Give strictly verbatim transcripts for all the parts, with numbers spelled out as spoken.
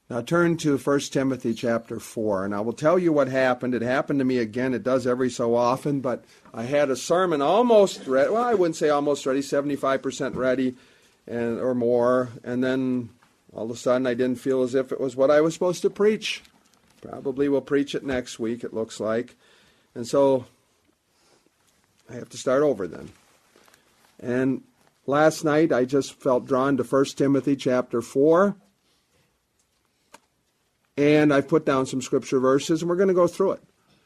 Now turn to First Timothy chapter four, and I will tell you what happened. It happened to me again. It does every so often, but I had a sermon almost ready. Well, I wouldn't say almost ready, seventy-five percent ready and or more, and then all of a sudden I didn't feel as if it was what I was supposed to preach. Probably will preach it next week, it looks like. And so I have to start over then. And last night I just felt drawn to First Timothy chapter four. And I've put down some scripture verses, and we're going to go through it.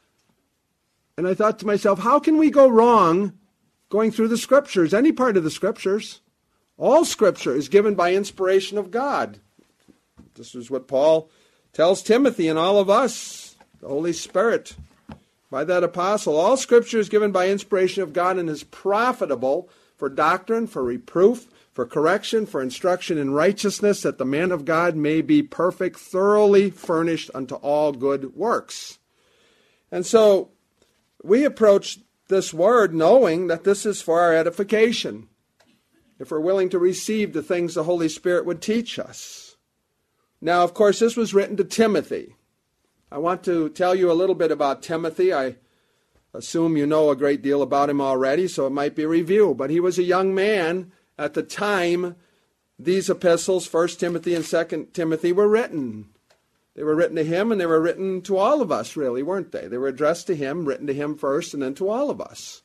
And I thought to myself, how can we go wrong going through the scriptures, any part of the scriptures? All scripture is given by inspiration of God. This is what Paul tells Timothy and all of us, the Holy Spirit, by that apostle. All scripture is given by inspiration of God and is profitable for doctrine, for reproof, for correction, for instruction in righteousness, that the man of God may be perfect, thoroughly furnished unto all good works. And so we approach this word knowing that this is for our edification, if we're willing to receive the things the Holy Spirit would teach us. Now, of course, this was written to Timothy. I want to tell you a little bit about Timothy. I assume you know a great deal about him already, so it might be a review. But he was a young man at the time these epistles, First Timothy and Second Timothy, were written. They were written to him, and they were written to all of us, really, weren't they? They were addressed to him, written to him first, and then to all of us.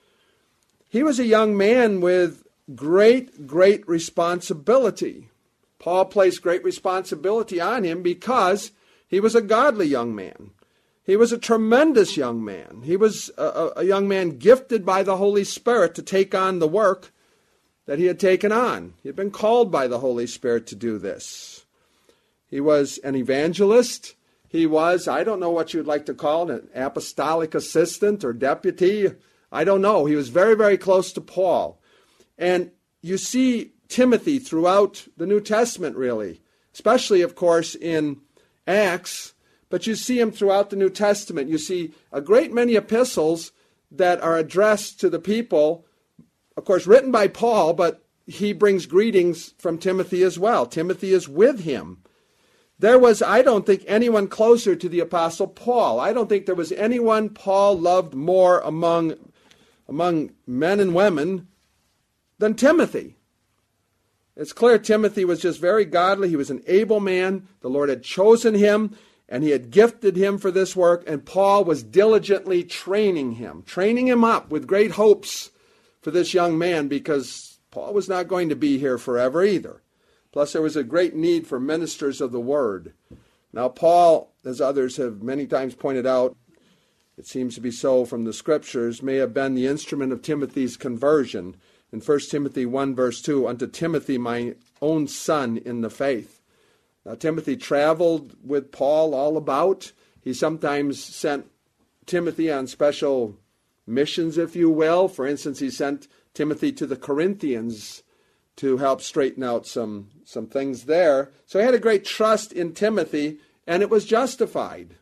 He was a young man with great, great responsibility. Paul placed great responsibility on him because he was a godly young man. He was a tremendous young man. He was a, a young man gifted by the Holy Spirit to take on the work that he had taken on. He had been called by the Holy Spirit to do this. He was an evangelist. He was, I don't know what you'd like to call it, an apostolic assistant or deputy. I don't know. He was very, very close to Paul. And you see Timothy throughout the New Testament, really, especially, of course, in Acts, but you see him throughout the New Testament. You see a great many epistles that are addressed to the people, of course, written by Paul, but he brings greetings from Timothy as well. Timothy is with him. There was, I don't think, anyone closer to the Apostle Paul. I don't think there was anyone Paul loved more among, among men and women than Timothy. It's clear Timothy was just very godly. He was an able man. The Lord had chosen him, and he had gifted him for this work, and Paul was diligently training him, training him up with great hopes for this young man, because Paul was not going to be here forever either. Plus, there was a great need for ministers of the word. Now, Paul, as others have many times pointed out, it seems to be so from the scriptures, may have been the instrument of Timothy's conversion. In First Timothy one, verse two, unto Timothy, my own son in the faith. Now, Timothy traveled with Paul all about. He sometimes sent Timothy on special missions, if you will. For instance, he sent Timothy to the Corinthians to help straighten out some, some things there. So he had a great trust in Timothy, and it was justified.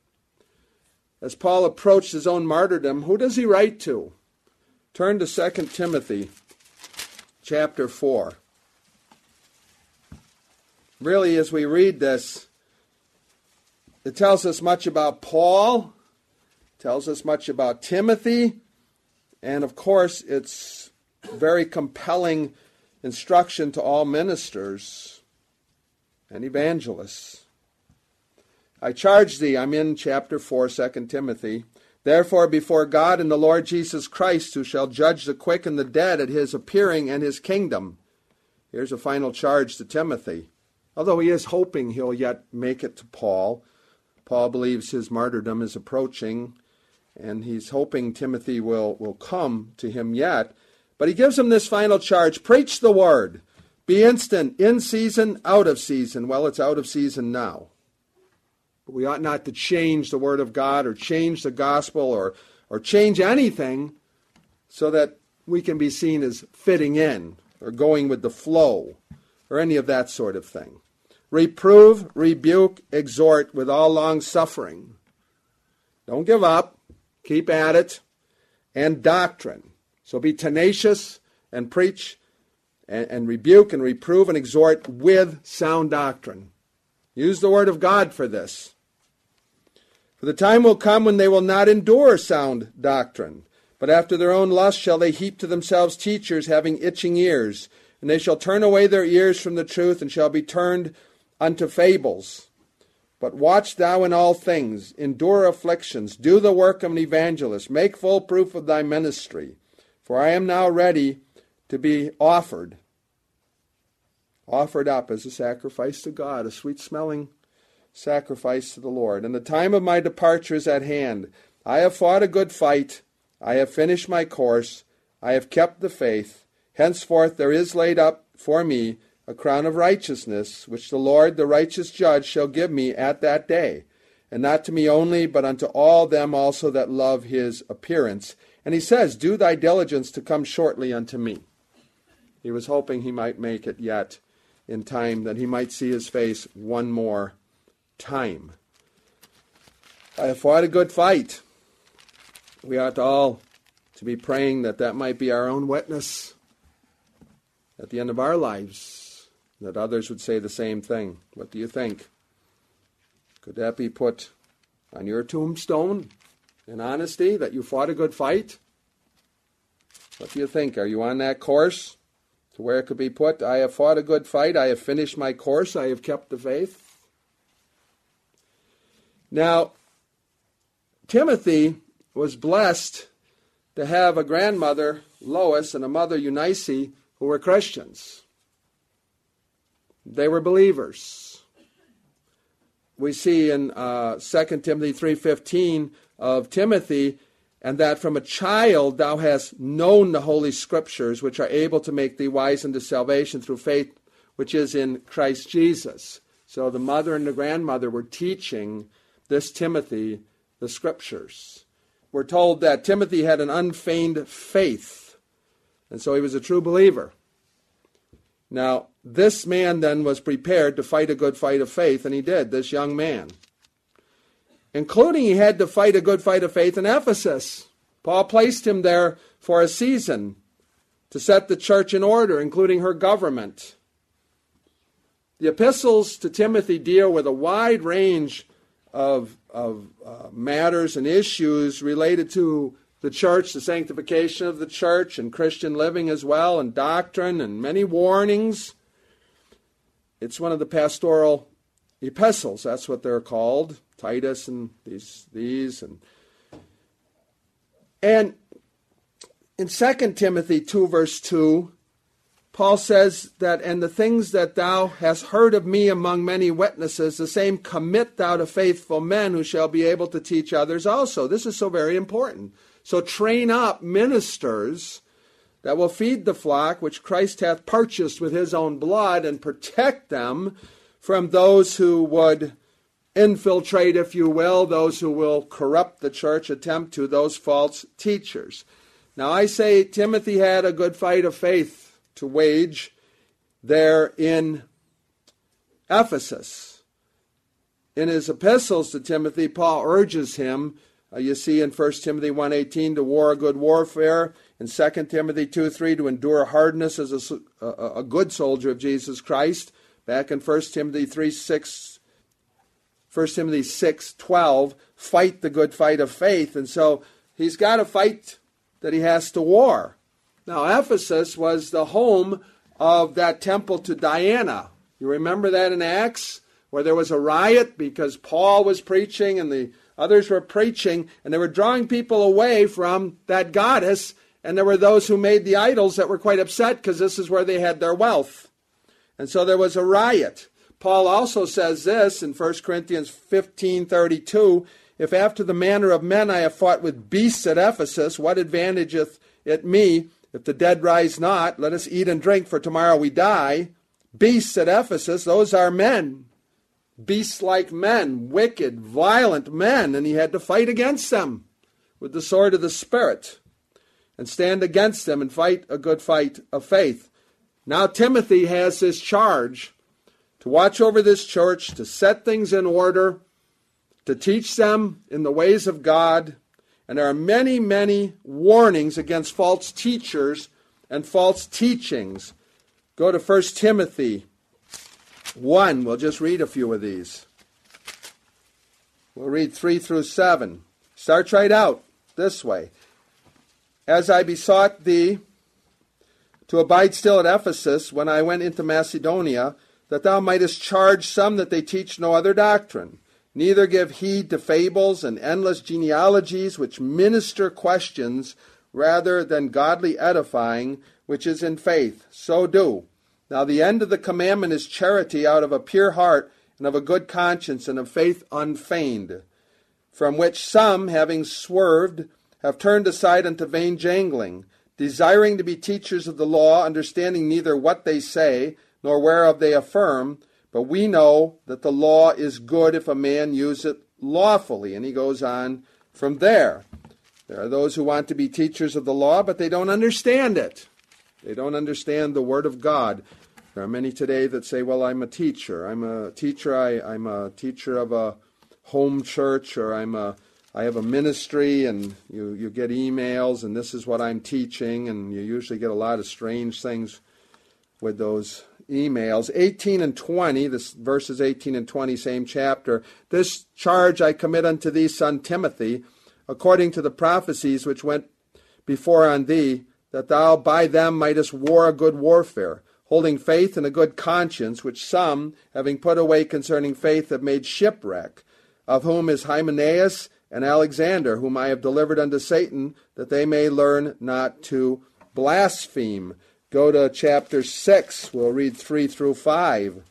As Paul approached his own martyrdom, who does he write to? Turn to Second Timothy chapter four. Really, as we read this, it tells us much about Paul, tells us much about Timothy, and of course, it's very compelling instruction to all ministers and evangelists. I charge thee, I'm in chapter four, Second Timothy, therefore before God and the Lord Jesus Christ, who shall judge the quick and the dead at his appearing and his kingdom. Here's a final charge to Timothy. Although he is hoping he'll yet make it to Paul. Paul believes his martyrdom is approaching, and he's hoping Timothy will, will come to him yet. But he gives him this final charge. Preach the word. Be instant, in season, out of season. Well, it's out of season now. But we ought not to change the word of God or change the gospel or, or change anything so that we can be seen as fitting in or going with the flow or any of that sort of thing. Reprove, rebuke, exhort with all long suffering. Don't give up. Keep at it. And doctrine. So be tenacious and preach and, and rebuke and reprove and exhort with sound doctrine. Use the word of God for this. For the time will come when they will not endure sound doctrine, but after their own lust shall they heap to themselves teachers having itching ears, and they shall turn away their ears from the truth, and shall be turned unto fables. But watch thou in all things, endure afflictions, do the work of an evangelist, make full proof of thy ministry. For I am now ready to be offered, offered up as a sacrifice to God, a sweet-smelling sacrifice to the Lord. And the time of my departure is at hand. I have fought a good fight. I have finished my course. I have kept the faith. Henceforth there is laid up for me a crown of righteousness, which the Lord, the righteous judge, shall give me at that day, and not to me only, but unto all them also that love his appearance. And he says, do thy diligence to come shortly unto me. He was hoping he might make it yet in time, that he might see his face one more time. I have fought a good fight. We ought all to be praying that that might be our own witness at the end of our lives, that others would say the same thing. What do you think? Could that be put on your tombstone in honesty, that you fought a good fight? What do you think? Are you on that course to where it could be put, I have fought a good fight, I have finished my course, I have kept the faith? Now, Timothy was blessed to have a grandmother, Lois, and a mother, Eunice, who were Christians. They were believers. We see in uh, Second Timothy three fifteen of Timothy, and that from a child thou hast known the Holy Scriptures, which are able to make thee wise unto salvation through faith which is in Christ Jesus. So the mother and the grandmother were teaching this Timothy the Scriptures. We're told that Timothy had an unfeigned faith, and so he was a true believer. Now, this man then was prepared to fight a good fight of faith, and he did, this young man. Including he had to fight a good fight of faith in Ephesus. Paul placed him there for a season to set the church in order, including her government. The epistles to Timothy deal with a wide range of, of uh, matters and issues related to the church, the sanctification of the church, and Christian living as well, and doctrine, and many warnings. It's one of the pastoral epistles. That's what they're called. Titus and these, these, and and in Second Timothy two, verse two, Paul says that, and the things that thou hast heard of me among many witnesses, the same commit thou to faithful men who shall be able to teach others also. This is so very important. So train up ministers that will feed the flock which Christ hath purchased with his own blood, and protect them from those who would infiltrate, if you will, those who will corrupt the church, attempt to, those false teachers. Now I say Timothy had a good fight of faith to wage there in Ephesus. In his epistles to Timothy, Paul urges him, uh, you see in First Timothy one eighteen, to war a good warfare, in Second Timothy two three, to endure hardness as a, a, a good soldier of Jesus Christ. Back in First Timothy three six, First Timothy six twelve, fight the good fight of faith. And so he's got a fight that he has to war. Now, Ephesus was the home of that temple to Diana. You remember that in Acts, where there was a riot because Paul was preaching and the others were preaching, and they were drawing people away from that goddess, and there were those who made the idols that were quite upset because this is where they had their wealth. And so there was a riot. Paul also says this in First Corinthians fifteen thirty-two, if after the manner of men I have fought with beasts at Ephesus, what advantageth it me? If the dead rise not, let us eat and drink, for tomorrow we die. Beasts at Ephesus, those are men. Beasts like men, wicked, violent men, and he had to fight against them with the sword of the Spirit and stand against them and fight a good fight of faith. Now Timothy has this charge to watch over this church, to set things in order, to teach them in the ways of God. And there are many, many warnings against false teachers and false teachings. Go to First Timothy one. We'll just read a few of these. We'll read three through seven. Starts right out this way. As I besought thee to abide still at Ephesus when I went into Macedonia, that thou mightest charge some that they teach no other doctrine, neither give heed to fables and endless genealogies which minister questions rather than godly edifying, which is in faith. So do. Now the end of the commandment is charity out of a pure heart and of a good conscience and of faith unfeigned, from which some, having swerved, have turned aside unto vain jangling, desiring to be teachers of the law, understanding neither what they say, nor whereof they affirm. But we know that the law is good if a man use it lawfully. And he goes on from there. There are those who want to be teachers of the law, but they don't understand it. They don't understand the Word of God. There are many today that say, well, I'm a teacher. I'm a teacher. I, I'm a teacher of a home church, or I'm a, I have a ministry, and you, you get emails, and this is what I'm teaching, and you usually get a lot of strange things with those emails. eighteen and twenty, this verses eighteen and twenty, same chapter. This charge I commit unto thee, son Timothy, according to the prophecies which went before on thee, that thou by them mightest war a good warfare, holding faith and a good conscience, which some, having put away concerning faith, have made shipwreck, of whom is Hymenaeus and Alexander, whom I have delivered unto Satan, that they may learn not to blaspheme. Go to chapter six. We'll read three through five.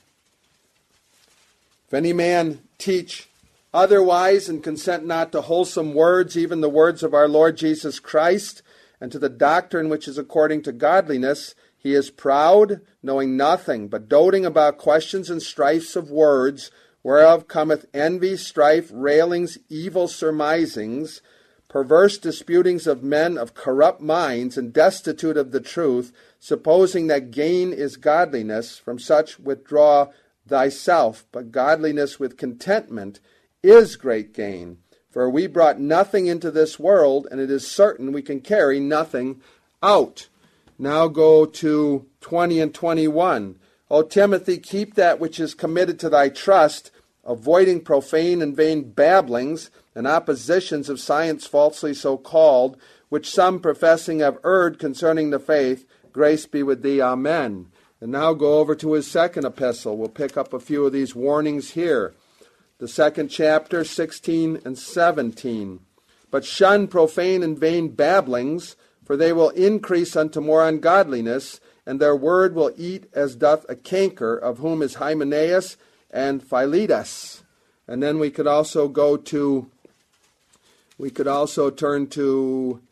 If any man teach otherwise and consent not to wholesome words, even the words of our Lord Jesus Christ, and to the doctrine which is according to godliness, he is proud, knowing nothing, but doting about questions and strifes of words, whereof cometh envy, strife, railings, evil surmisings, perverse disputings of men of corrupt minds, and destitute of the truth, supposing that gain is godliness. From such withdraw thyself, but godliness with contentment is great gain. For we brought nothing into this world, and it is certain we can carry nothing out. Now go to twenty and twenty-one. O Timothy, keep that which is committed to thy trust, avoiding profane and vain babblings and oppositions of science falsely so called, which some professing have erred concerning the faith. Grace be with thee. Amen. And now go over to his second epistle. We'll pick up a few of these warnings here. The second chapter, sixteen and seventeen. But shun profane and vain babblings, for they will increase unto more ungodliness, and their word will eat as doth a canker, of whom is Hymenaeus and Philetus. And then we could also go to, we could also turn to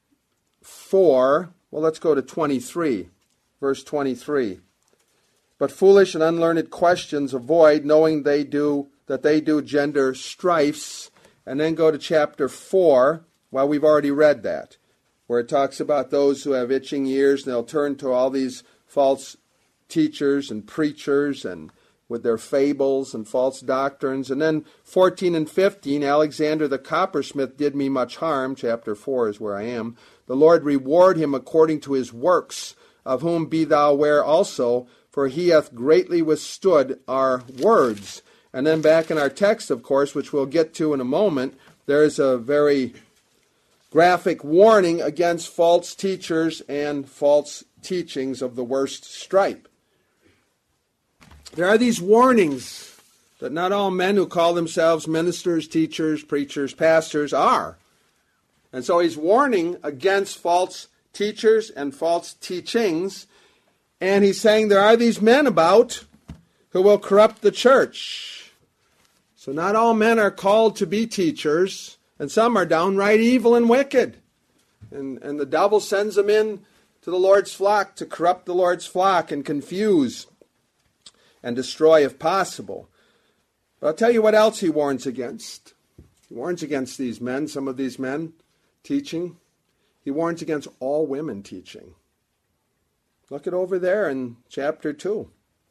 four, well, let's go to twenty-three, verse twenty-three. But foolish and unlearned questions avoid, knowing they do that they do gender strifes. And then go to chapter four. Well, we've already read that, where it talks about those who have itching ears, and they'll turn to all these false teachers and preachers and with their fables and false doctrines. And then fourteen and fifteen, Alexander the coppersmith did me much harm. Chapter four is where I am. The Lord reward him according to his works, of whom be thou aware also, for he hath greatly withstood our words. And then back in our text, of course, which we'll get to in a moment, there is a very graphic warning against false teachers and false teachings of the worst stripe. There are these warnings that not all men who call themselves ministers, teachers, preachers, pastors are. And so he's warning against false teachers and false teachings. And he's saying there are these men about who will corrupt the church. So not all men are called to be teachers, and some are downright evil and wicked. And, and the devil sends them in to the Lord's flock to corrupt the Lord's flock and confuse and destroy if possible. But I'll tell you what else he warns against. He warns against these men, some of these men teaching. He warns against all women teaching. Look it over there in chapter two.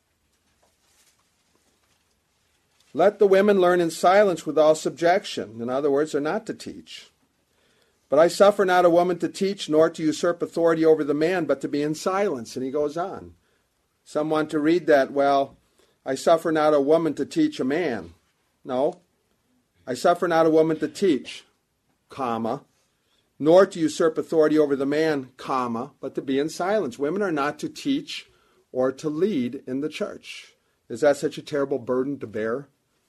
Let the women learn in silence with all subjection. In other words, they're not to teach. But I suffer not a woman to teach, nor to usurp authority over the man, but to be in silence. And he goes on. Some want to read that, well, I suffer not a woman to teach a man. No. I suffer not a woman to teach, comma, nor to usurp authority over the man, comma, but to be in silence. Women are not to teach or to lead in the church. Is that such a terrible burden to bear?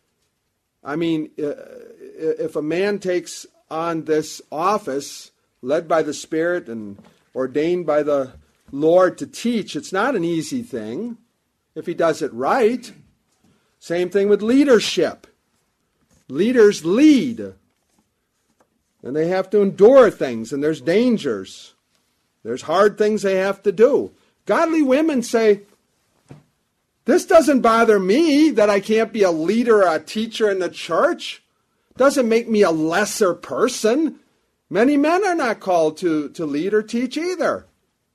I mean, if a man takes on this office, led by the Spirit and ordained by the Lord to teach, it's not an easy thing if he does it right. Same thing with leadership. Leaders lead, and they have to endure things, and there's dangers. There's hard things they have to do. Godly women say, this doesn't bother me that I can't be a leader or a teacher in the church. Doesn't make me a lesser person. Many men are not called to, to lead or teach either.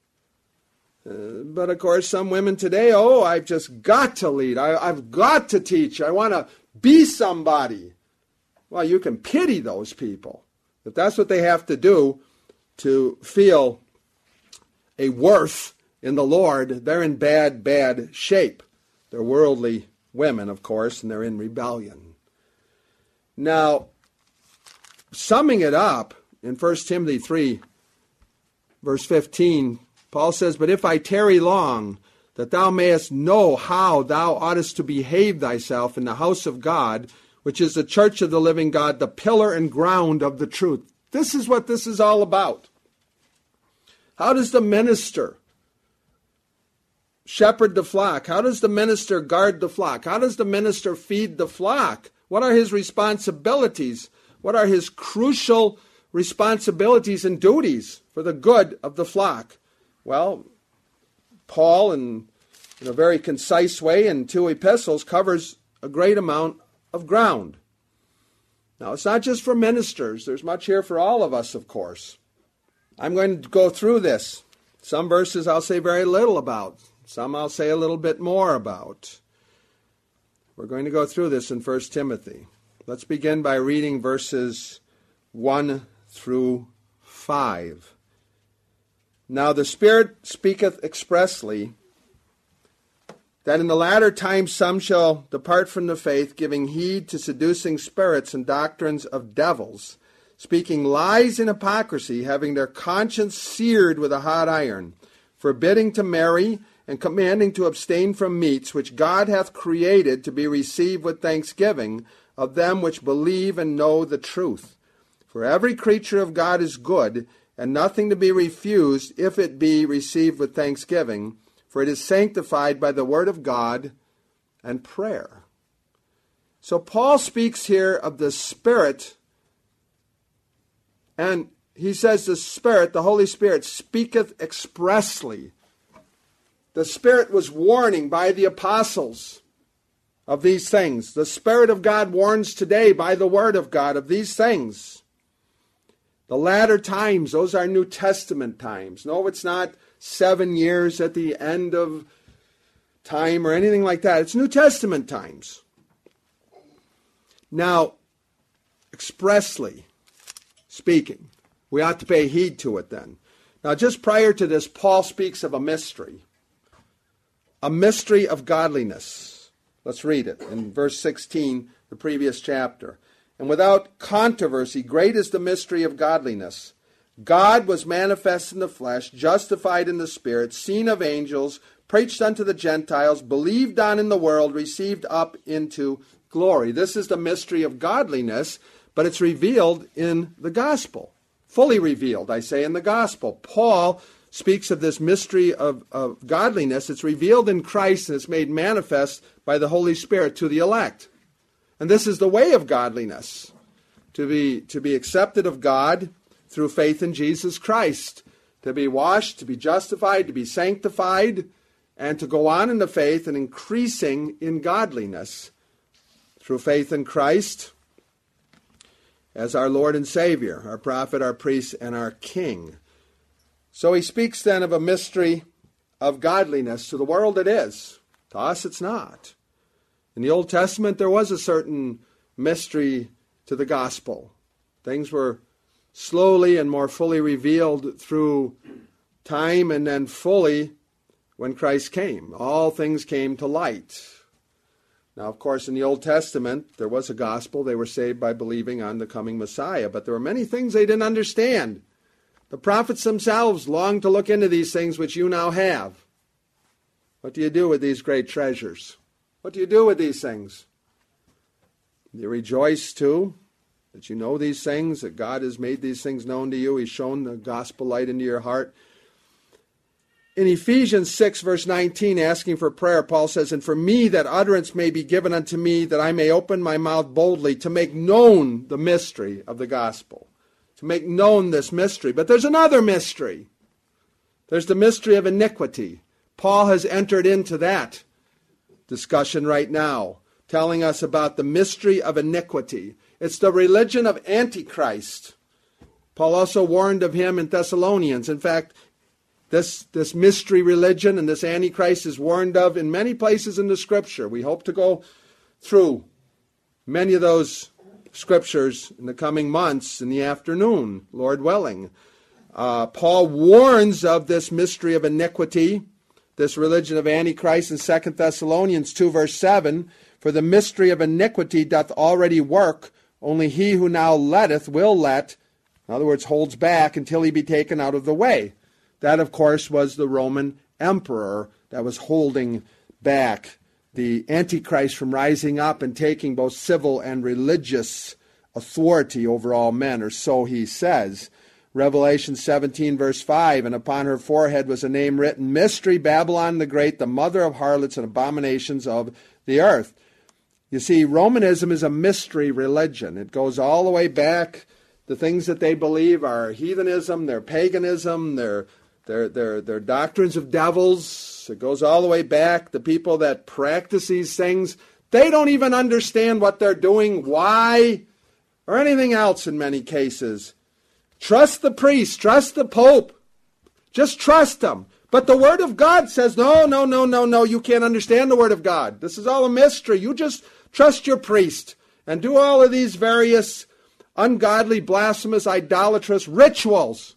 Uh, but of course, some women today, oh, I've just got to lead. I, I've got to teach. I want to be somebody. Well, you can pity those people. If that's what they have to do to feel a worth in the Lord, they're in bad, bad shape. They're worldly women, of course, and they're in rebellion. Now, summing it up in First Timothy three, verse fifteen, Paul says, but if I tarry long, that thou mayest know how thou oughtest to behave thyself in the house of God, which is the church of the living God, the pillar and ground of the truth. This is what this is all about. How does the minister shepherd the flock? How does the minister guard the flock? How does the minister feed the flock? What are his responsibilities? What are his crucial responsibilities and duties for the good of the flock? Well, Paul, in, in a very concise way in two epistles, covers a great amount of ground. Now, it's not just for ministers. There's much here for all of us, of course. I'm going to go through this. Some verses I'll say very little about. Some I'll say a little bit more about. We're going to go through this in First Timothy. Let's begin by reading verses one through five. Now the Spirit speaketh expressly, that in the latter times some shall depart from the faith, giving heed to seducing spirits and doctrines of devils, speaking lies and hypocrisy, having their conscience seared with a hot iron, forbidding to marry, and commanding to abstain from meats, which God hath created to be received with thanksgiving of them which believe and know the truth. For every creature of God is good, and nothing to be refused, if it be received with thanksgiving, for it is sanctified by the word of God and prayer. So Paul speaks here of the Spirit, and he says the Spirit, the Holy Spirit, speaketh expressly. The Spirit was warning by the apostles of these things. The Spirit of God warns today by the word of God of these things. The latter times, those are New Testament times. No, it's not seven years at the end of time or anything like that. It's New Testament times. Now, expressly speaking, we ought to pay heed to it then. Now, just prior to this, Paul speaks of a mystery. A mystery of godliness. Let's read it in verse sixteen, the previous chapter. And without controversy, great is the mystery of godliness. God was manifest in the flesh, justified in the Spirit, seen of angels, preached unto the Gentiles, believed on in the world, received up into glory. This is the mystery of godliness, but it's revealed in the gospel. Fully revealed, I say, in the gospel. Paul speaks of this mystery of, of godliness. It's revealed in Christ and it's made manifest by the Holy Spirit to the elect. And this is the way of godliness, to be, to be accepted of God through faith in Jesus Christ, to be washed, to be justified, to be sanctified, and to go on in the faith and increasing in godliness through faith in Christ as our Lord and Savior, our prophet, our priest, and our King. So he speaks then of a mystery of godliness. To the world it is. To us it's not. In the Old Testament there was a certain mystery to the gospel. Things were slowly and more fully revealed through time and then fully when Christ came. All things came to light. Now, of course, in the Old Testament, there was a gospel. They were saved by believing on the coming Messiah. But there were many things they didn't understand. The prophets themselves longed to look into these things which you now have. What do you do with these great treasures? What do you do with these things? You rejoice, too, that you know these things, that God has made these things known to you. He's shown the gospel light into your heart. In Ephesians six, verse nineteen, asking for prayer, Paul says, "And for me that utterance may be given unto me, that I may open my mouth boldly to make known the mystery of the gospel." To make known this mystery. But there's another mystery. There's the mystery of iniquity. Paul has entered into that discussion right now, telling us about the mystery of iniquity. It's the religion of Antichrist. Paul also warned of him in Thessalonians. In fact, This, this mystery religion and this Antichrist is warned of in many places in the Scripture. We hope to go through many of those Scriptures in the coming months in the afternoon, Lord willing. Uh, Paul warns of this mystery of iniquity, this religion of Antichrist in Second Thessalonians two, verse seven. "For the mystery of iniquity doth already work, only he who now letteth will let," in other words, holds back, "until he be taken out of the way." That, of course, was the Roman emperor that was holding back the Antichrist from rising up and taking both civil and religious authority over all men, or so he says. Revelation seventeen, verse five, "And upon her forehead was a name written, Mystery, Babylon the Great, the mother of harlots and abominations of the earth." You see, Romanism is a mystery religion. It goes all the way back. The things that they believe are heathenism, they're paganism, they're They're, they're, they're doctrines of devils. It goes all the way back. The people that practice these things, they don't even understand what they're doing, why, or anything else in many cases. Trust the priest. Trust the Pope. Just trust them. But the Word of God says, no, no, no, no, no, you can't understand the Word of God. This is all a mystery. You just trust your priest and do all of these various ungodly, blasphemous, idolatrous rituals.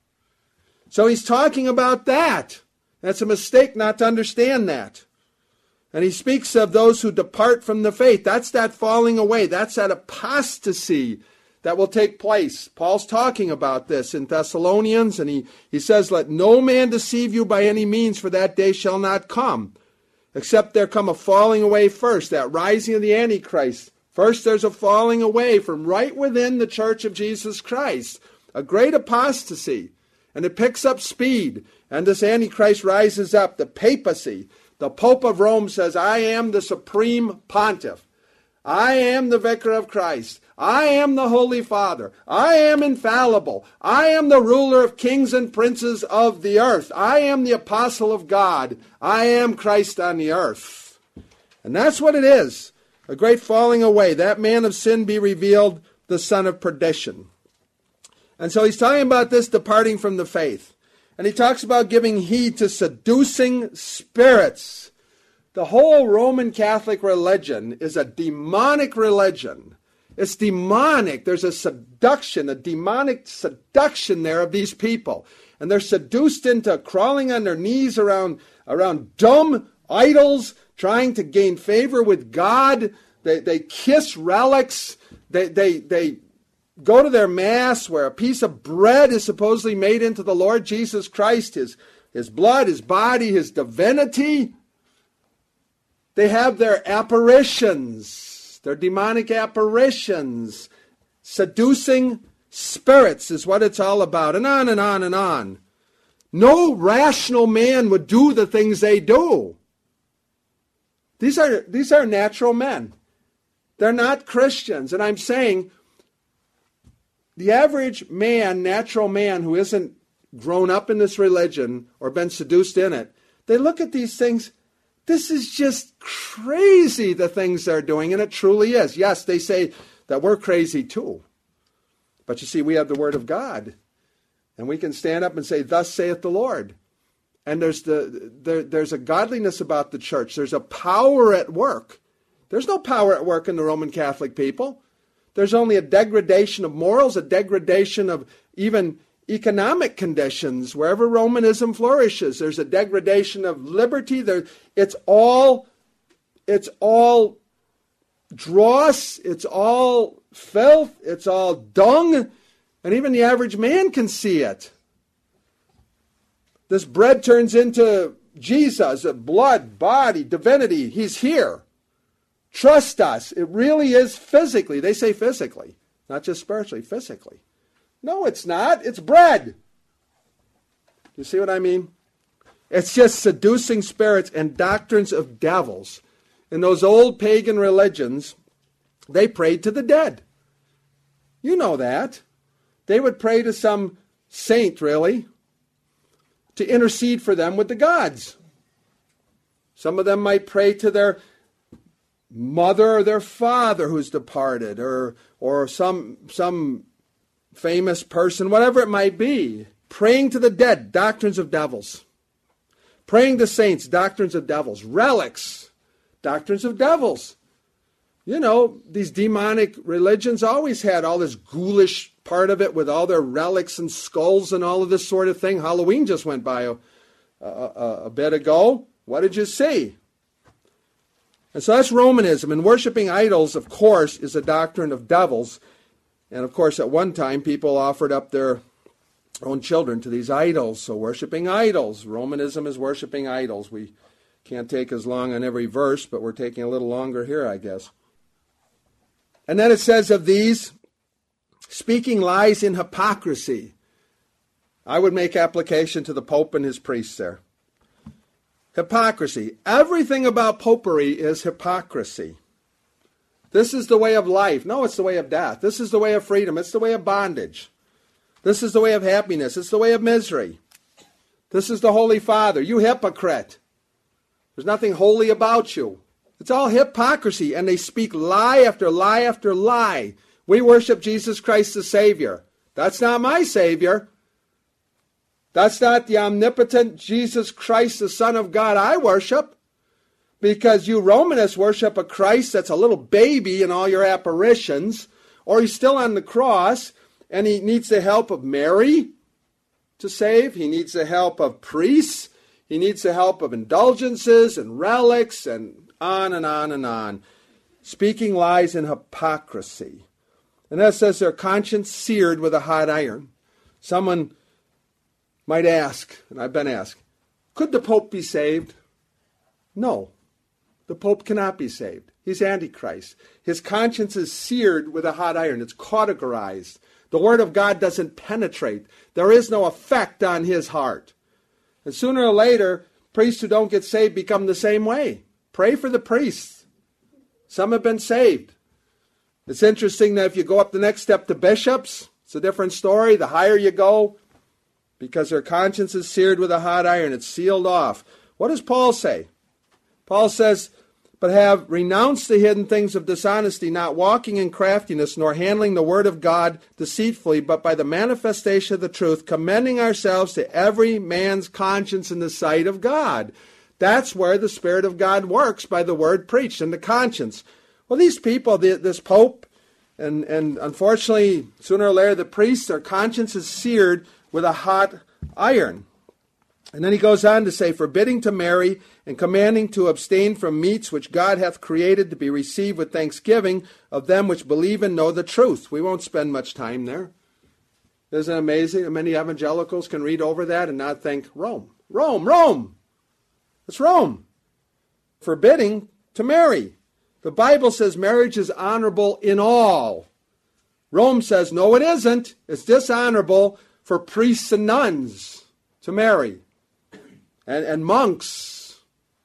So he's talking about that. That's a mistake not to understand that. And he speaks of those who depart from the faith. That's that falling away. That's that apostasy that will take place. Paul's talking about this in Thessalonians, and he, he says, "Let no man deceive you by any means, for that day shall not come, except there come a falling away first," that rising of the Antichrist. First there's a falling away from right within the church of Jesus Christ, a great apostasy. And it picks up speed, and this Antichrist rises up, the papacy. The Pope of Rome says, "I am the supreme pontiff. I am the vicar of Christ. I am the Holy Father. I am infallible. I am the ruler of kings and princes of the earth. I am the apostle of God. I am Christ on the earth." And that's what it is, a great falling away. That man of sin be revealed, the son of perdition. And so he's talking about this departing from the faith. And he talks about giving heed to seducing spirits. The whole Roman Catholic religion is a demonic religion. It's demonic. There's a seduction, a demonic seduction there of these people. And they're seduced into crawling on their knees around, around dumb idols, trying to gain favor with God. They, they kiss relics. They, they, they go to their mass where a piece of bread is supposedly made into the Lord Jesus Christ, his, his blood, his body, his divinity. They have their apparitions, their demonic apparitions. Seducing spirits is what it's all about, and on and on and on. No rational man would do the things they do. These are, these are natural men. They're not Christians. And I'm saying the average man, natural man who isn't grown up in this religion or been seduced in it, they look at these things. This is just crazy, the things they're doing, and it truly is. Yes, they say that we're crazy too. But you see, we have the Word of God, and we can stand up and say, "Thus saith the Lord." And there's the there, there's a godliness about the church. There's a power at work. There's no power at work in the Roman Catholic people. There's only a degradation of morals, a degradation of even economic conditions. Wherever Romanism flourishes, there's a degradation of liberty. There, it's all, it's all dross, it's all filth, it's all dung, and even the average man can see it. This bread turns into Jesus, blood, body, divinity. He's here. Trust us. It really is physically. They say physically, not just spiritually, physically. No, it's not. It's bread. You see what I mean? It's just seducing spirits and doctrines of devils. In those old pagan religions, they prayed to the dead. You know that. They would pray to some saint, really, to intercede for them with the gods. Some of them might pray to their mother or their father who's departed, or or some some famous person, whatever it might be. Praying to the dead, doctrines of devils. Praying to saints, doctrines of devils. Relics, doctrines of devils. You know, these demonic religions always had all this ghoulish part of it with all their relics and skulls and all of this sort of thing. Halloween just went by a, a, a bit ago. What did you see? And so that's Romanism. And worshiping idols, of course, is a doctrine of devils. And of course, at one time, people offered up their own children to these idols. So worshiping idols. Romanism is worshiping idols. We can't take as long on every verse, but we're taking a little longer here, I guess. And then it says of these, speaking lies in hypocrisy. I would make application to the Pope and his priests there. Hypocrisy. Everything about popery is hypocrisy. This is the way of life. No, it's the way of death. This is the way of freedom. It's the way of bondage. This is the way of happiness. It's the way of misery. This is the Holy Father. You hypocrite. There's nothing holy about you. It's all hypocrisy, and they speak lie after lie after lie. We worship Jesus Christ the Savior. That's not my Savior. That's not the omnipotent Jesus Christ, the Son of God, I worship. Because you Romanists worship a Christ that's a little baby in all your apparitions, or he's still on the cross, and he needs the help of Mary to save. He needs the help of priests. He needs the help of indulgences and relics and on and on and on. Speaking lies in hypocrisy. And that says their conscience seared with a hot iron. Someone might ask, and I've been asked, could the Pope be saved? No. The Pope cannot be saved. He's Antichrist. His conscience is seared with a hot iron. It's cauterized. The Word of God doesn't penetrate. There is no effect on his heart. And sooner or later, priests who don't get saved become the same way. Pray for the priests. Some have been saved. It's interesting that if you go up the next step to bishops, it's a different story. The higher you go, because their conscience is seared with a hot iron. It's sealed off. What does Paul say? Paul says, but have renounced the hidden things of dishonesty, not walking in craftiness, nor handling the word of God deceitfully, but by the manifestation of the truth, commending ourselves to every man's conscience in the sight of God. That's where the Spirit of God works, by the word preached, in the conscience. Well, these people, this Pope, and, and unfortunately, sooner or later, the priests, their conscience is seared with a hot iron. And then he goes on to say, forbidding to marry and commanding to abstain from meats which God hath created to be received with thanksgiving of them which believe and know the truth. We won't spend much time there. Isn't it amazing that many evangelicals can read over that and not think, Rome, Rome, Rome. It's Rome. Forbidding to marry. The Bible says marriage is honorable in all. Rome says, no, it isn't. It's dishonorable for priests and nuns to marry. And, and monks.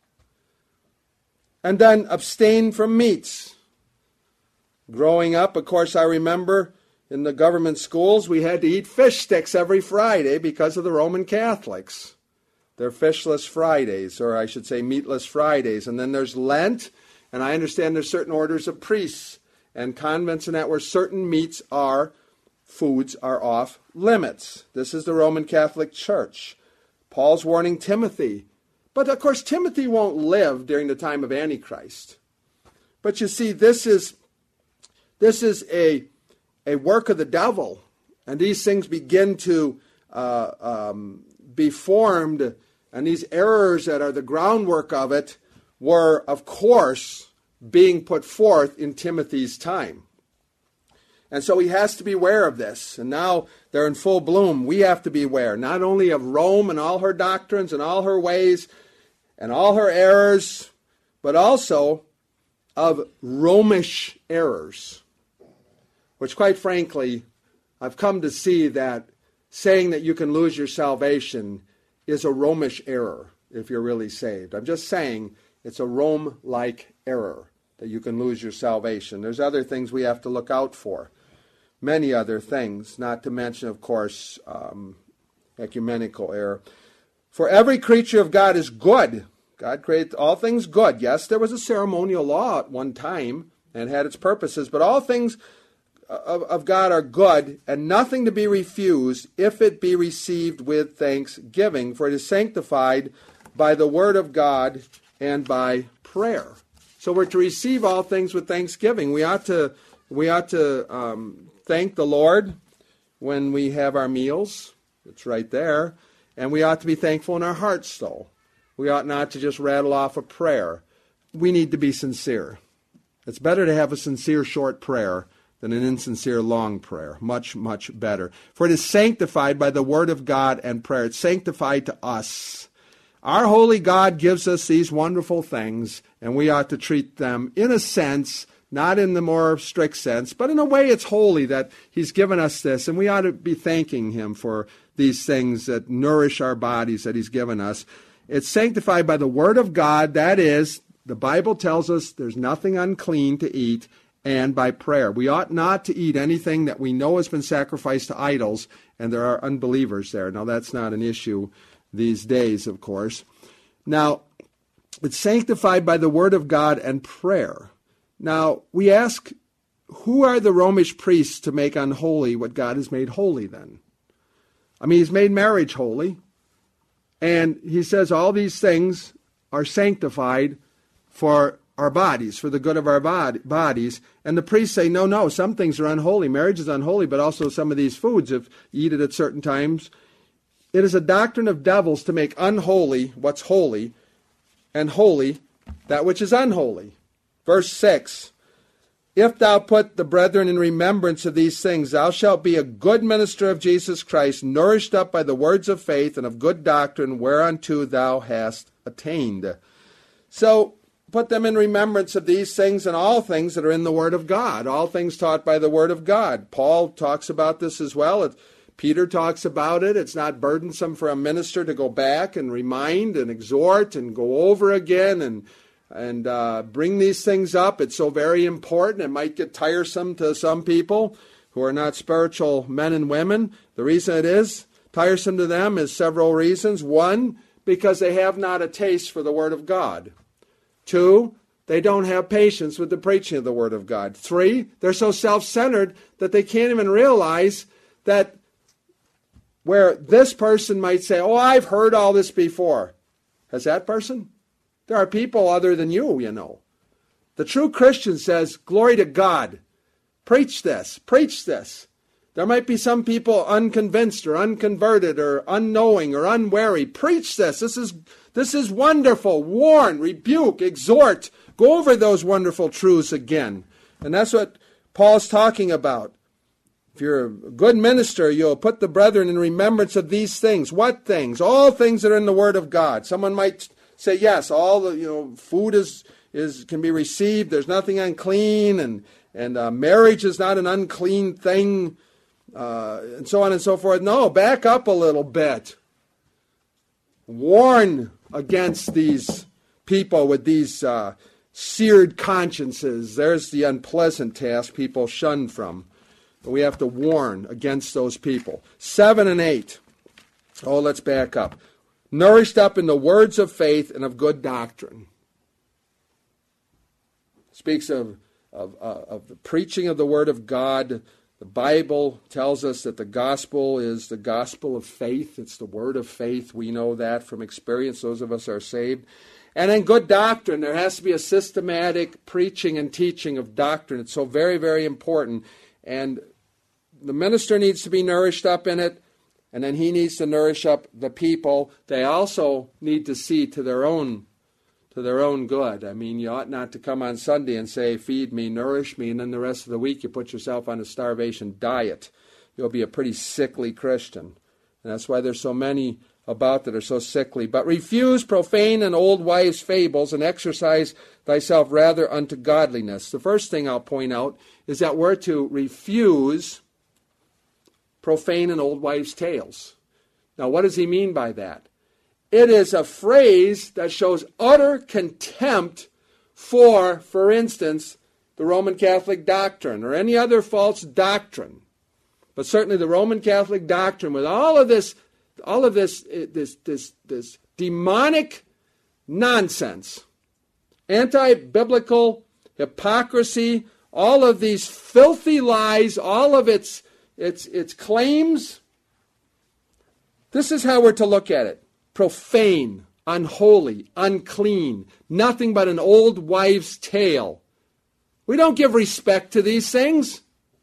And then abstain from meats. Growing up, of course, I remember in the government schools we had to eat fish sticks every Friday because of the Roman Catholics. They're fishless Fridays, or I should say meatless Fridays. And then there's Lent, and I understand there's certain orders of priests and convents and that where certain meats are, foods are off limits. This is the Roman Catholic Church. Paul's warning Timothy. But of course, Timothy won't live during the time of Antichrist. But you see, this is this is a, a work of the devil. And these things begin to uh, um, be formed. And these errors that are the groundwork of it were, of course, being put forth in Timothy's time. And so he has to be aware of this. And now they're in full bloom. We have to be aware not only of Rome and all her doctrines and all her ways and all her errors, but also of Romish errors, which quite frankly, I've come to see that saying that you can lose your salvation is a Romish error if you're really saved. I'm just saying it's a Rome-like error that you can lose your salvation. There's other things we have to look out for. Many other things, not to mention, of course, um, ecumenical error. For every creature of God is good. God created all things good. Yes, there was a ceremonial law at one time and had its purposes, but all things of, of God are good, and nothing to be refused if it be received with thanksgiving, for it is sanctified by the word of God and by prayer. So we're to receive all things with thanksgiving. We ought to we ought to um, thank the Lord when we have our meals. It's right there. And we ought to be thankful in our hearts, though. We ought not to just rattle off a prayer. We need to be sincere. It's better to have a sincere short prayer than an insincere long prayer. Much, much better. For it is sanctified by the word of God and prayer. It's sanctified to us. Our holy God gives us these wonderful things, and we ought to treat them in a sense, not in the more strict sense, but in a way it's holy that he's given us this, and we ought to be thanking him for these things that nourish our bodies that he's given us. It's sanctified by the word of God, that is, the Bible tells us there's nothing unclean to eat, and by prayer. We ought not to eat anything that we know has been sacrificed to idols, and there are unbelievers there. Now that's not an issue these days, of course. Now, it's sanctified by the word of God and prayer. Now, we ask, who are the Romish priests to make unholy what God has made holy then? I mean, he's made marriage holy, and he says all these things are sanctified for our bodies, for the good of our bod- bodies. And the priests say, no, no, some things are unholy. Marriage is unholy, but also some of these foods, if you eat it at certain times. It is a doctrine of devils to make unholy what's holy, and holy that which is unholy. Verse six, if thou put the brethren in remembrance of these things, thou shalt be a good minister of Jesus Christ, nourished up by the words of faith and of good doctrine, whereunto thou hast attained. So, put them in remembrance of these things and all things that are in the Word of God, all things taught by the Word of God. Paul talks about this as well. It, Peter talks about it. It's not burdensome for a minister to go back and remind and exhort and go over again and and uh, bring these things up. It's so very important. It might get tiresome to some people who are not spiritual men and women. The reason it is tiresome to them is several reasons. One, because they have not a taste for the Word of God. Two, they don't have patience with the preaching of the Word of God. Three, they're so self-centered that they can't even realize that where this person might say, oh, I've heard all this before. Has that person? There are people other than you, you know. The true Christian says, glory to God. Preach this. Preach this. There might be some people unconvinced or unconverted or unknowing or unwary. Preach this. This is, this is wonderful. Warn, rebuke, exhort. Go over those wonderful truths again. And that's what Paul's talking about. If you're a good minister, you'll put the brethren in remembrance of these things. What things? All things that are in the Word of God. Someone might say, yes, all the you know food is is can be received. There's nothing unclean, and and uh, marriage is not an unclean thing, uh, and so on and so forth. No, back up a little bit. Warn against these people with these uh, seared consciences. There's the unpleasant task people shun from. We have to warn against those people. Seven and eight. Oh, let's back up. Nourished up in the words of faith and of good doctrine. Speaks of, of, uh, of the preaching of the Word of God. The Bible tells us that the gospel is the gospel of faith. It's the word of faith. We know that from experience. Those of us are saved. And in good doctrine, there has to be a systematic preaching and teaching of doctrine. It's so very, very important. And the minister needs to be nourished up in it, and then he needs to nourish up the people. They also need to see to their own to their own good. I mean, you ought not to come on Sunday and say, feed me, nourish me, and then the rest of the week you put yourself on a starvation diet. You'll be a pretty sickly Christian. And that's why there's so many about that are so sickly. But refuse profane and old wives' fables, and exercise thyself rather unto godliness. The first thing I'll point out is that we're to refuse profane and old wives' tales. Now, what does he mean by that? It is a phrase that shows utter contempt for, for instance, the Roman Catholic doctrine or any other false doctrine. But certainly the Roman Catholic doctrine, with all of this, all of this, this, this, this demonic nonsense, anti-biblical hypocrisy, all of these filthy lies, all of its, its, its claims. This is how we're to look at it. Profane, unholy, unclean, nothing but an old wives' tale. We don't give respect to these things.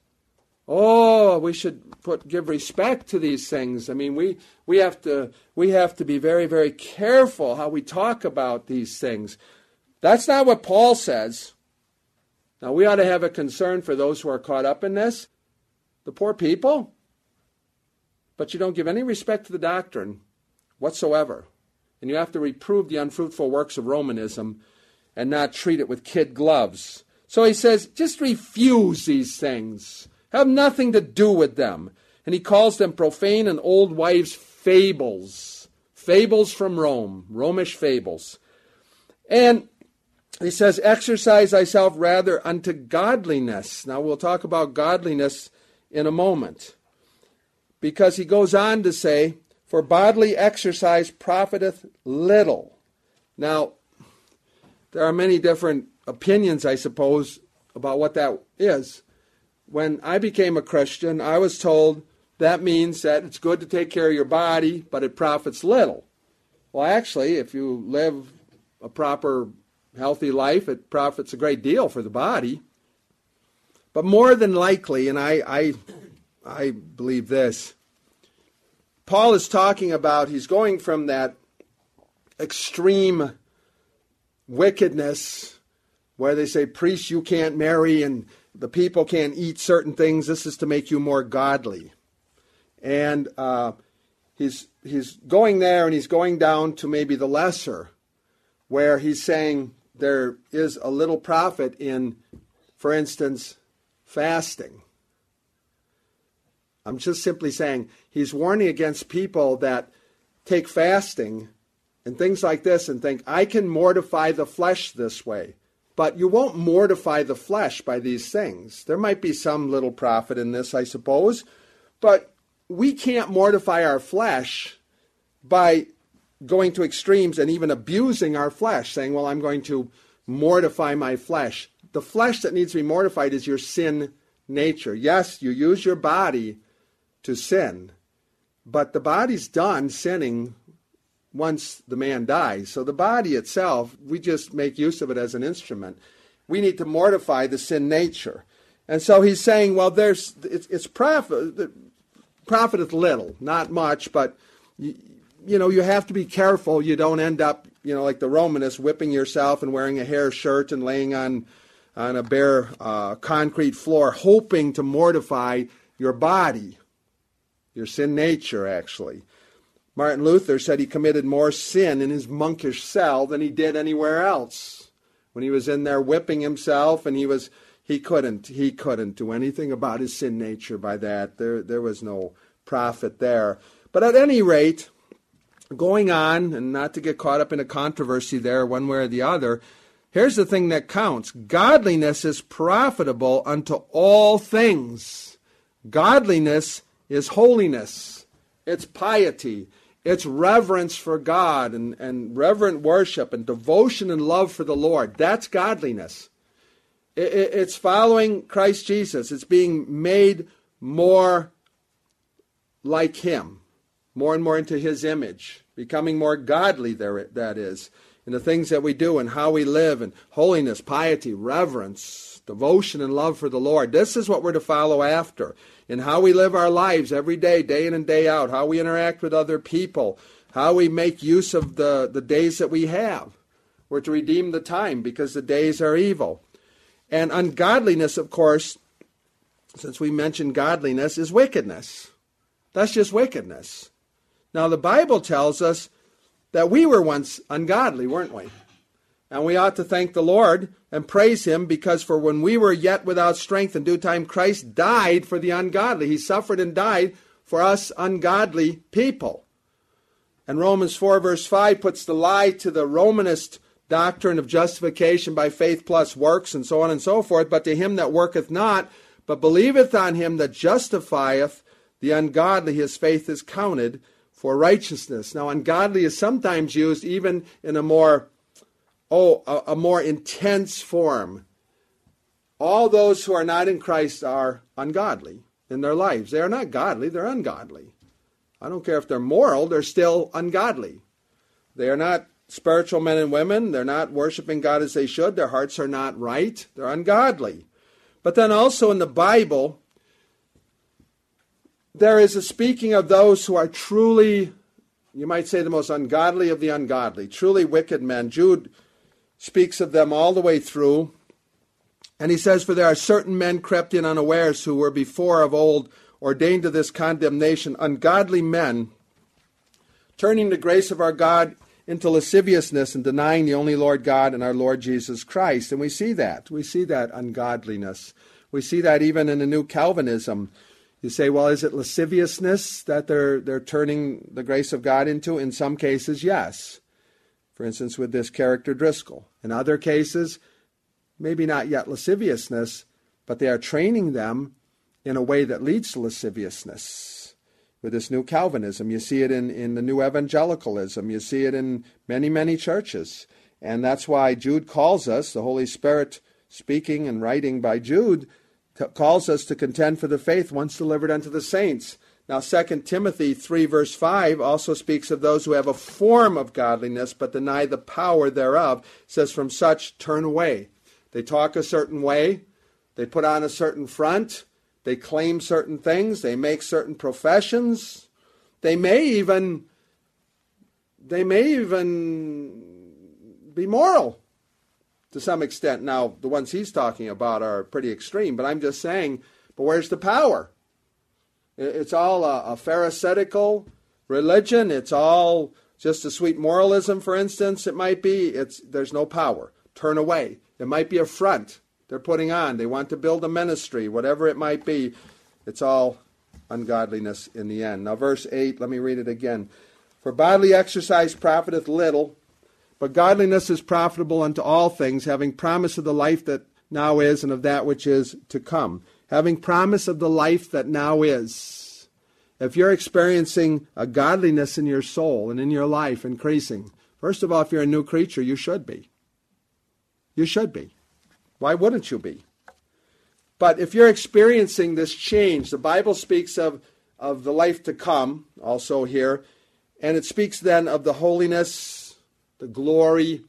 Oh, we should put give respect to these things. I mean, we we have to we have to be very, very careful how we talk about these things. That's not what Paul says. Now, we ought to have a concern for those who are caught up in this, the poor people. But you don't give any respect to the doctrine whatsoever. And you have to reprove the unfruitful works of Romanism and not treat it with kid gloves. So he says, just refuse these things. Have nothing to do with them. And he calls them profane and old wives' fables. Fables from Rome, Romish fables. And he says, exercise thyself rather unto godliness. Now we'll talk about godliness in a moment. Because he goes on to say, for bodily exercise profiteth little. Now, there are many different opinions, I suppose, about what that is. When I became a Christian, I was told that means that it's good to take care of your body, but it profits little. Well, actually, if you live a proper, healthy life, it profits a great deal for the body. But more than likely, and I, I, I believe this, Paul is talking about, he's going from that extreme wickedness where they say, priests, you can't marry and the people can't eat certain things. This is to make you more godly. And uh, he's he's going there and he's going down to maybe the lesser, where he's saying there is a little profit in, for instance, fasting. I'm just simply saying he's warning against people that take fasting and things like this and think, I can mortify the flesh this way. But you won't mortify the flesh by these things. There might be some little profit in this, I suppose, but we can't mortify our flesh by going to extremes and even abusing our flesh, saying, well, I'm going to mortify my flesh. The flesh that needs to be mortified is your sin nature. Yes, you use your body to sin, but the body's done sinning once the man dies. So the body itself, we just make use of it as an instrument. We need to mortify the sin nature. And so he's saying, well, there's it's, it's profit, profiteth little, not much, but you, you know, you have to be careful you don't end up, you know, like the Romanists, whipping yourself and wearing a hair shirt and laying on, on a bare uh, concrete floor, hoping to mortify your body, your sin nature, actually. Martin Luther said he committed more sin in his monkish cell than he did anywhere else. When he was in there whipping himself, and he was he couldn't he couldn't do anything about his sin nature by that. There there was no profit there. But at any rate, going on, and not to get caught up in a controversy there one way or the other, here's the thing that counts. Godliness is profitable unto all things. Godliness is holiness. It's piety. It's reverence for God and, and reverent worship and devotion and love for the Lord. That's godliness. It, it, it's following Christ Jesus. It's being made more like Him, more and more into His image, becoming more godly, there that is, in the things that we do and how we live, and holiness, piety, reverence, devotion and love for the Lord. This is what we're to follow after. In how we live our lives every day, day in and day out, how we interact with other people, how we make use of the, the days that we have. We're to redeem the time because the days are evil. And ungodliness, of course, since we mentioned godliness, is wickedness. That's just wickedness. Now, the Bible tells us that we were once ungodly, weren't we? And we ought to thank the Lord and praise Him, because for when we were yet without strength, in due time Christ died for the ungodly. He suffered and died for us ungodly people. And Romans four verse five puts the lie to the Romanist doctrine of justification by faith plus works, and so on and so forth. But to him that worketh not, but believeth on Him that justifieth the ungodly, his faith is counted for righteousness. Now, ungodly is sometimes used even in a more, oh, a, a more intense form. All those who are not in Christ are ungodly in their lives. They are not godly, they're ungodly. I don't care if they're moral, they're still ungodly. They are not spiritual men and women. They're not worshiping God as they should. Their hearts are not right. They're ungodly. But then also in the Bible, there is a speaking of those who are truly, you might say, the most ungodly of the ungodly, truly wicked men. Jude speaks of them all the way through. And he says, for there are certain men crept in unawares who were before of old ordained to this condemnation, ungodly men, turning the grace of our God into lasciviousness and denying the only Lord God and our Lord Jesus Christ. And we see that. We see that ungodliness. We see that even in the New Calvinism. You say, well, is it lasciviousness that they're they're turning the grace of God into? In some cases, yes. For instance, with this character Driscoll. In other cases, maybe not yet lasciviousness, but they are training them in a way that leads to lasciviousness. With this New Calvinism, you see it in, in the New Evangelicalism. You see it in many, many churches. And that's why Jude calls us, the Holy Spirit speaking and writing by Jude, t- calls us to contend for the faith once delivered unto the saints. Now, Second Timothy three verse five also speaks of those who have a form of godliness but deny the power thereof. It says, from such turn away. They talk a certain way. They put on a certain front. They claim certain things. They make certain professions. They may even, they may even be moral to some extent. Now, the ones he's talking about are pretty extreme, but I'm just saying, but where's the power? It's all a, a pharisaical religion. It's all just a sweet moralism, for instance, it might be. It's there's no power. Turn away. It might be a front they're putting on. They want to build a ministry, whatever it might be. It's all ungodliness in the end. Now, verse eight, let me read it again. For bodily exercise profiteth little, but godliness is profitable unto all things, having promise of the life that now is and of that which is to come. Having promise of the life that now is. If you're experiencing a godliness in your soul and in your life increasing, first of all, if you're a new creature, you should be. You should be. Why wouldn't you be? But if you're experiencing this change, the Bible speaks of, of the life to come also here, and it speaks then of the holiness, the glory,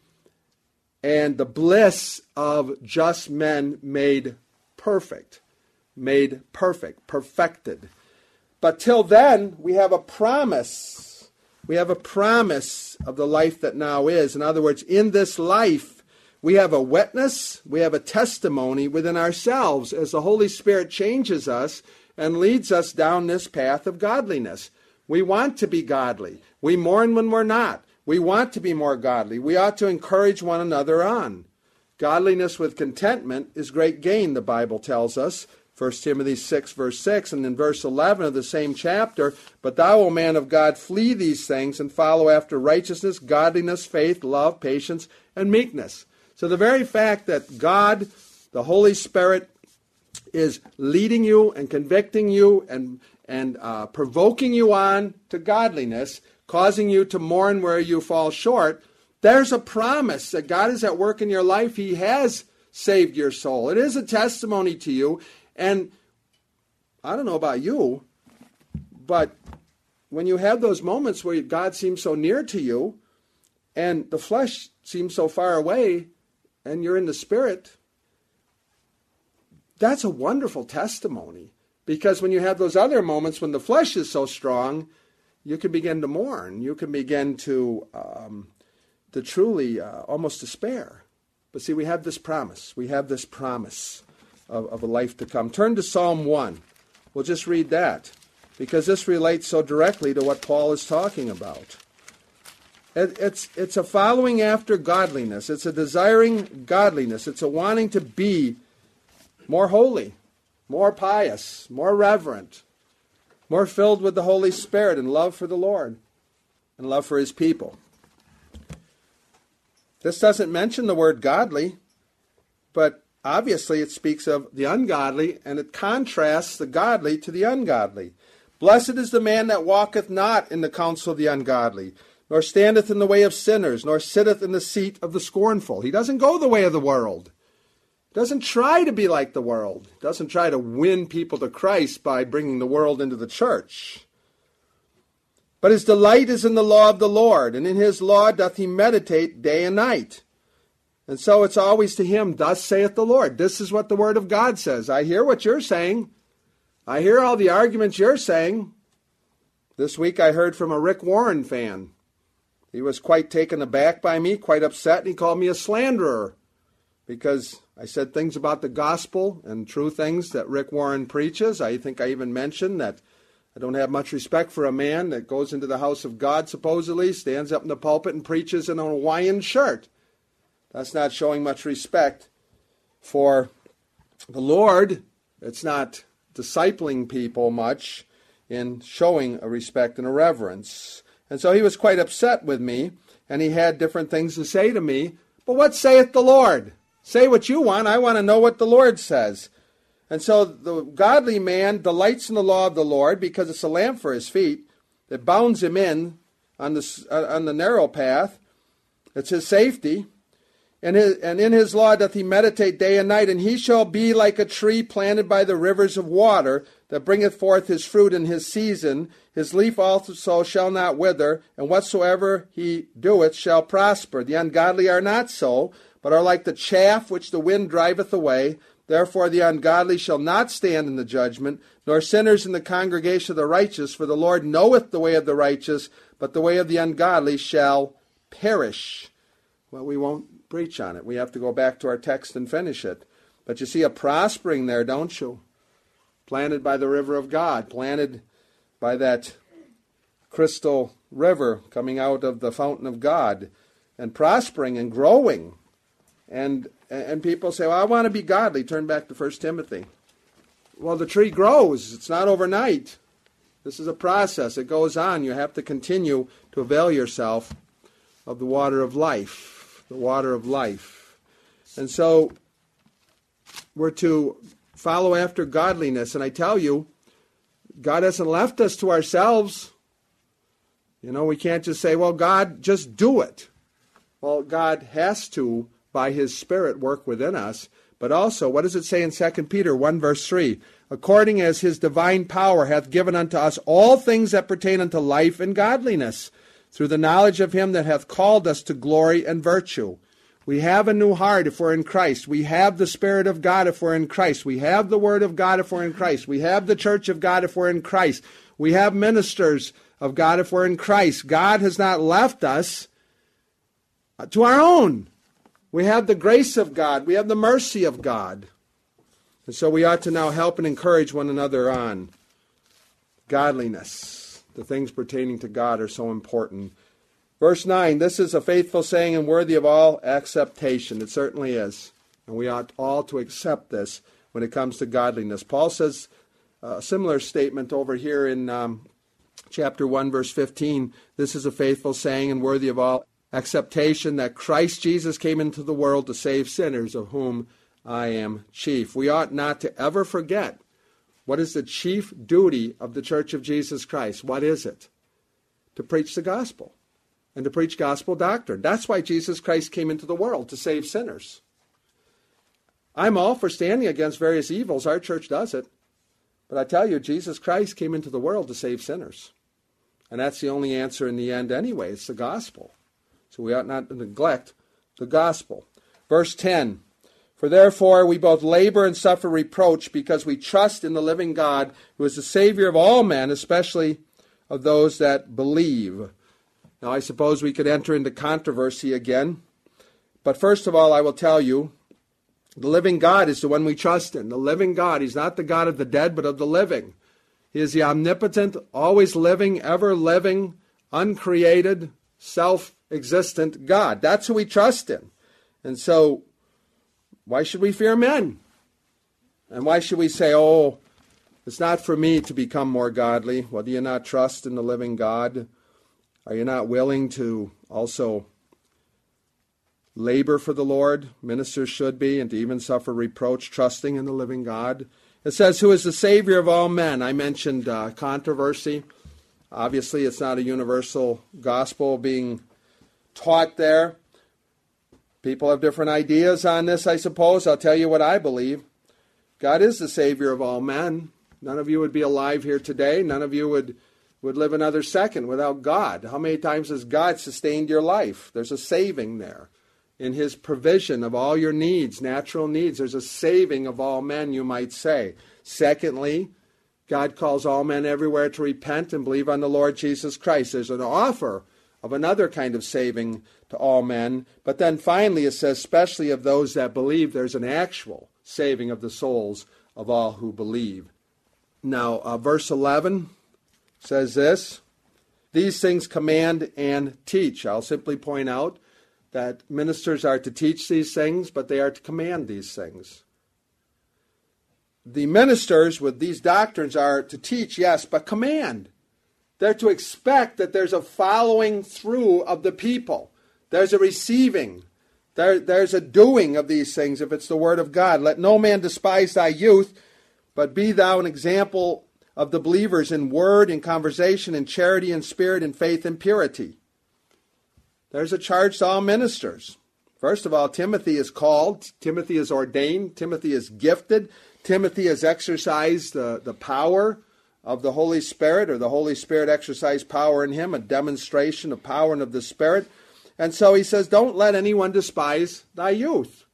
and the bliss of just men made perfect. Made perfect, perfected. But till then, we have a promise. We have a promise of the life that now is. In other words, in this life, we have a witness, we have a testimony within ourselves as the Holy Spirit changes us and leads us down this path of godliness. We want to be godly. We mourn when we're not. We want to be more godly. We ought to encourage one another on. Godliness with contentment is great gain, the Bible tells us. First Timothy six, verse six, and in verse eleven of the same chapter, but thou, O man of God, flee these things and follow after righteousness, godliness, faith, love, patience, and meekness. So the very fact that God, the Holy Spirit, is leading you and convicting you and, and uh, provoking you on to godliness, causing you to mourn where you fall short, there's a promise that God is at work in your life. He has saved your soul. It is a testimony to you. And I don't know about you, but when you have those moments where God seems so near to you and the flesh seems so far away and you're in the Spirit, that's a wonderful testimony. Because when you have those other moments when the flesh is so strong, you can begin to mourn. You can begin to um, to truly uh, almost despair. But see, we have this promise. We have this promise of, of a life to come. Turn to Psalm one. We'll just read that, because this relates so directly to what Paul is talking about. It, it's, it's a following after godliness. It's a desiring godliness. It's a wanting to be more holy, more pious, more reverent, more filled with the Holy Spirit and love for the Lord and love for his people. This doesn't mention the word godly, but obviously it speaks of the ungodly, and it contrasts the godly to the ungodly. Blessed is the man that walketh not in the counsel of the ungodly, nor standeth in the way of sinners, nor sitteth in the seat of the scornful. He doesn't go the way of the world. He doesn't try to be like the world. He doesn't try to win people to Christ by bringing the world into the church. But his delight is in the law of the Lord, and in his law doth he meditate day and night. And so it's always to him, thus saith the Lord. This is what the word of God says. I hear what you're saying. I hear all the arguments you're saying. This week I heard from a Rick Warren fan. He was quite taken aback by me, quite upset, and he called me a slanderer because I said things about the gospel and true things that Rick Warren preaches. I think I even mentioned that I don't have much respect for a man that goes into the house of God, supposedly, stands up in the pulpit and preaches in a Hawaiian shirt. That's not showing much respect for the Lord. It's not discipling people much in showing a respect and a reverence. And so he was quite upset with me, and he had different things to say to me. But what saith the Lord? Say what you want. I want to know what the Lord says. And so the godly man delights in the law of the Lord because it's a lamp for his feet. It bounds him in on the, on the narrow path. It's his safety. And, his, and in his law doth he meditate day and night. And he shall be like a tree planted by the rivers of water, that bringeth forth his fruit in his season. His leaf also shall not wither, and whatsoever he doeth shall prosper. The ungodly are not so, but are like the chaff which the wind driveth away. Therefore the ungodly shall not stand in the judgment, nor sinners in the congregation of the righteous. For the Lord knoweth the way of the righteous, but the way of the ungodly shall perish. Well, we won't preach on it. We have to go back to our text and finish it. But you see a prospering there, don't you? Planted by the river of God, planted by that crystal river coming out of the fountain of God, and prospering and growing. And and people say, well, I want to be godly. Turn back to First Timothy. Well, the tree grows. It's not overnight. This is a process. It goes on. You have to continue to avail yourself of the water of life. The water of life. And so we're to follow after godliness. And I tell you, God hasn't left us to ourselves. You know, we can't just say, well, God, just do it. Well, God has to, by his Spirit, work within us. But also, what does it say in Second Peter one verse three? According as his divine power hath given unto us all things that pertain unto life and godliness, through the knowledge of him that hath called us to glory and virtue. We have a new heart if we're in Christ. We have the Spirit of God if we're in Christ. We have the Word of God if we're in Christ. We have the church of God if we're in Christ. We have ministers of God if we're in Christ. God has not left us to our own. We have the grace of God. We have the mercy of God. And so we ought to now help and encourage one another on godliness. The things pertaining to God are so important. Verse nine, this is a faithful saying and worthy of all acceptation. It certainly is. And we ought all to accept this when it comes to godliness. Paul says a similar statement over here in um, chapter one, verse fifteen. This is a faithful saying and worthy of all acceptation, that Christ Jesus came into the world to save sinners, of whom I am chief. We ought not to ever forget what is the chief duty of the Church of Jesus Christ. What is it? To preach the gospel and to preach gospel doctrine. That's why Jesus Christ came into the world, to save sinners. I'm all for standing against various evils. Our church does it. But I tell you, Jesus Christ came into the world to save sinners. And that's the only answer in the end anyway. It's the gospel. So we ought not to neglect the gospel. Verse ten, for therefore we both labor and suffer reproach, because we trust in the living God, who is the Savior of all men, especially of those that believe. Now, I suppose we could enter into controversy again. But first of all, I will tell you, the living God is the one we trust in. The living God. He's not the God of the dead, but of the living. He is the omnipotent, always living, ever living, uncreated, self-existent God. That's who we trust in. And so, why should we fear men? And why should we say, oh, it's not for me to become more godly? Well, do you not trust in the living God? Are you not willing to also labor for the Lord? Ministers should be, and to even suffer reproach, trusting in the living God. It says, who is the Savior of all men? I mentioned uh, controversy. Obviously, it's not a universal gospel being taught there. People have different ideas on this, I suppose. I'll tell you what I believe. God is the Savior of all men. None of you would be alive here today. None of you would, would live another second without God. How many times has God sustained your life? There's a saving there. In his provision of all your needs, natural needs, there's a saving of all men, you might say. Secondly, God calls all men everywhere to repent and believe on the Lord Jesus Christ. There's an offer of another kind of saving to all men. But then finally it says, especially of those that believe, there's an actual saving of the souls of all who believe. Now, uh, verse eleven says this, these things command and teach. I'll simply point out that ministers are to teach these things, but they are to command these things. The ministers with these doctrines are to teach, yes, but command. They're to expect that there's a following through of the people. There's a receiving. There, there's a doing of these things if it's the word of God. Let no man despise thy youth, but be thou an example of the believers in word, in conversation, in charity, in spirit, in faith, and purity. There's a charge to all ministers. First of all, Timothy is called. Timothy is ordained. Timothy is gifted. Timothy has exercised the, the power of the Holy Spirit, or the Holy Spirit exercised power in him, a demonstration of power and of the Spirit. And so he says, don't let anyone despise thy youth.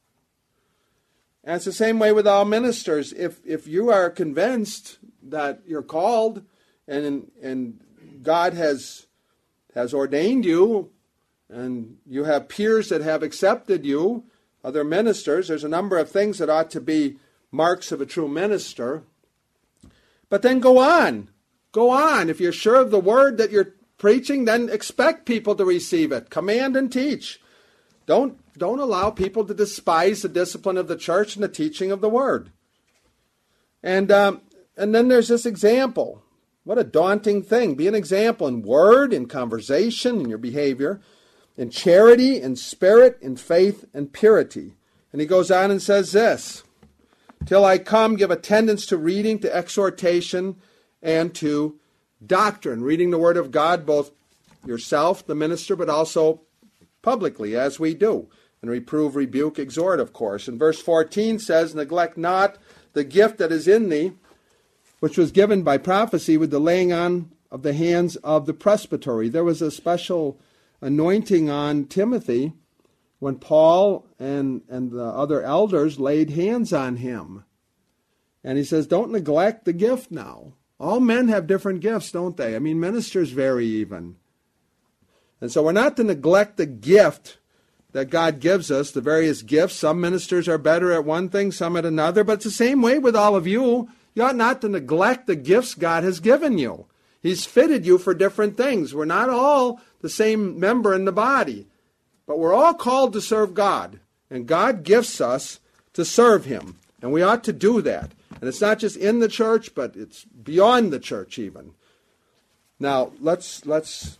And it's the same way with all ministers. If if you are convinced that you're called and and God has has ordained you, and you have peers that have accepted you, other ministers, there's a number of things that ought to be marks of a true minister. But then go on. Go on. If you're sure of the word that you're preaching, then expect people to receive it. Command and teach. Don't, don't allow people to despise the discipline of the church and the teaching of the word. And, um, and then there's this example. What a daunting thing. Be an example in word, in conversation, in your behavior, in charity, in spirit, in faith, and purity. And he goes on and says this, till I come, give attendance to reading, to exhortation, and to doctrine. Reading the word of God, both yourself, the minister, but also publicly, as we do. And reprove, rebuke, exhort, of course. And verse fourteen says, neglect not the gift that is in thee, which was given by prophecy with the laying on of the hands of the presbytery. There was a special anointing on Timothy when Paul and, and the other elders laid hands on him. And he says, don't neglect the gift now. All men have different gifts, don't they? I mean, ministers vary even. And so we're not to neglect the gift that God gives us, the various gifts. Some ministers are better at one thing, some at another. But it's the same way with all of you. You ought not to neglect the gifts God has given you. He's fitted you for different things. We're not all the same member in the body. But we're all called to serve God. And God gifts us to serve him. And we ought to do that. And it's not just in the church, but it's beyond the church even. Now, let's let's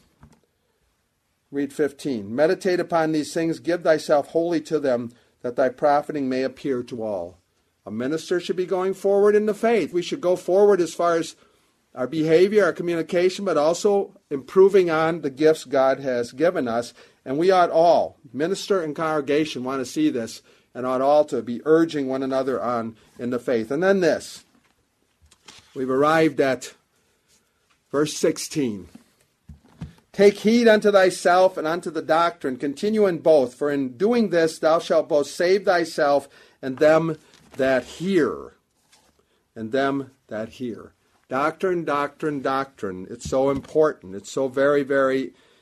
read fifteen. Meditate upon these things, give thyself wholly to them, that thy profiting may appear to all. A minister should be going forward in the faith. We should go forward as far as our behavior, our communication, but also improving on the gifts God has given us. And we ought all, minister and congregation, want to see this, and ought all to be urging one another on in the faith. And then this. We've arrived at verse sixteen. Take heed unto thyself and unto the doctrine. Continue in both, for in doing this thou shalt both save thyself and them that hear. And them that hear. Doctrine, doctrine, doctrine. It's so important. It's so very, very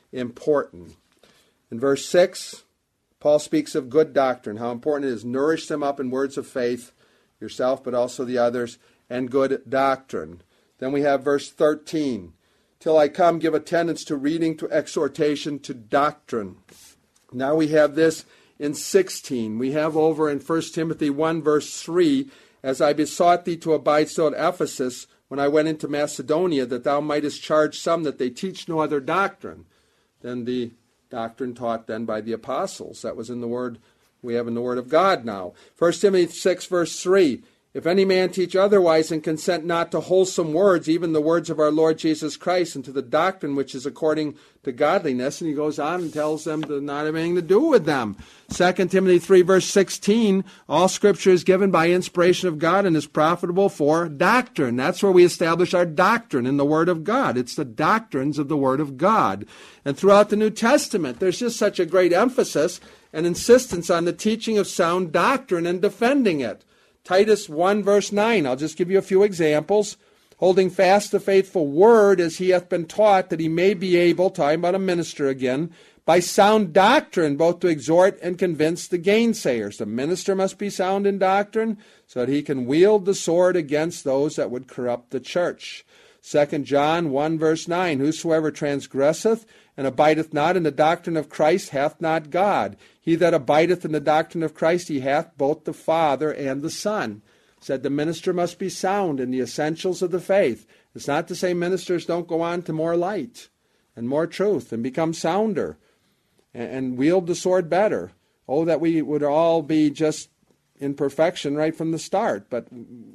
important. In verse six, Paul speaks of good doctrine, how important it is. Nourish them up in words of faith, yourself but also the others, and good doctrine. Then we have verse thirteen. Till I come, give attendance to reading, to exhortation, to doctrine. Now we have this in sixteen. We have over in First Timothy one, verse three, as I besought thee to abide still at Ephesus, when I went into Macedonia, that thou mightest charge some that they teach no other doctrine than the doctrine taught then by the apostles. That was in the word, we have in the word of God now. First Timothy six, verse three, if any man teach otherwise and consent not to wholesome words, even the words of our Lord Jesus Christ, and to the doctrine which is according to godliness, and he goes on and tells them to not have anything to do with them. Second Timothy three, verse sixteen, all Scripture is given by inspiration of God and is profitable for doctrine. That's where we establish our doctrine in the Word of God. It's the doctrines of the Word of God. And throughout the New Testament, there's just such a great emphasis and insistence on the teaching of sound doctrine and defending it. Titus one, verse nine, I'll just give you a few examples. Holding fast the faithful word as he hath been taught, that he may be able, talking about a minister again, by sound doctrine, both to exhort and convince the gainsayers. The minister must be sound in doctrine, so that he can wield the sword against those that would corrupt the church. Second John one, verse nine, whosoever transgresseth and abideth not in the doctrine of Christ hath not God. He that abideth in the doctrine of Christ, he hath both the Father and the Son. Said the minister must be sound in the essentials of the faith. It's not to say ministers don't go on to more light and more truth and become sounder and, and wield the sword better. Oh, that we would all be just in perfection right from the start, but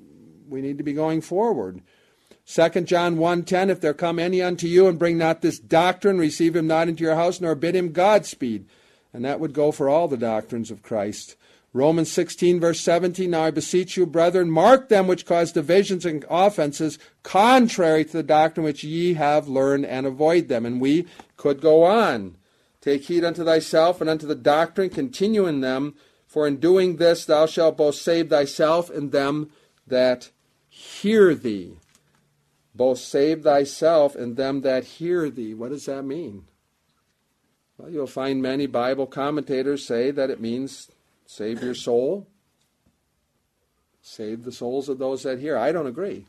we need to be going forward. Second John one ten, if there come any unto you and bring not this doctrine, receive him not into your house, nor bid him Godspeed. And that would go for all the doctrines of Christ. Romans sixteen, verse seventeen, now I beseech you, brethren, mark them which cause divisions and offenses, contrary to the doctrine which ye have learned, and avoid them. And we could go on. Take heed unto thyself and unto the doctrine, continue in them, for in doing this thou shalt both save thyself and them that hear thee. Both save thyself and them that hear thee. What does that mean? Well, you'll find many Bible commentators say that it means save your soul, save the souls of those that hear. I don't agree.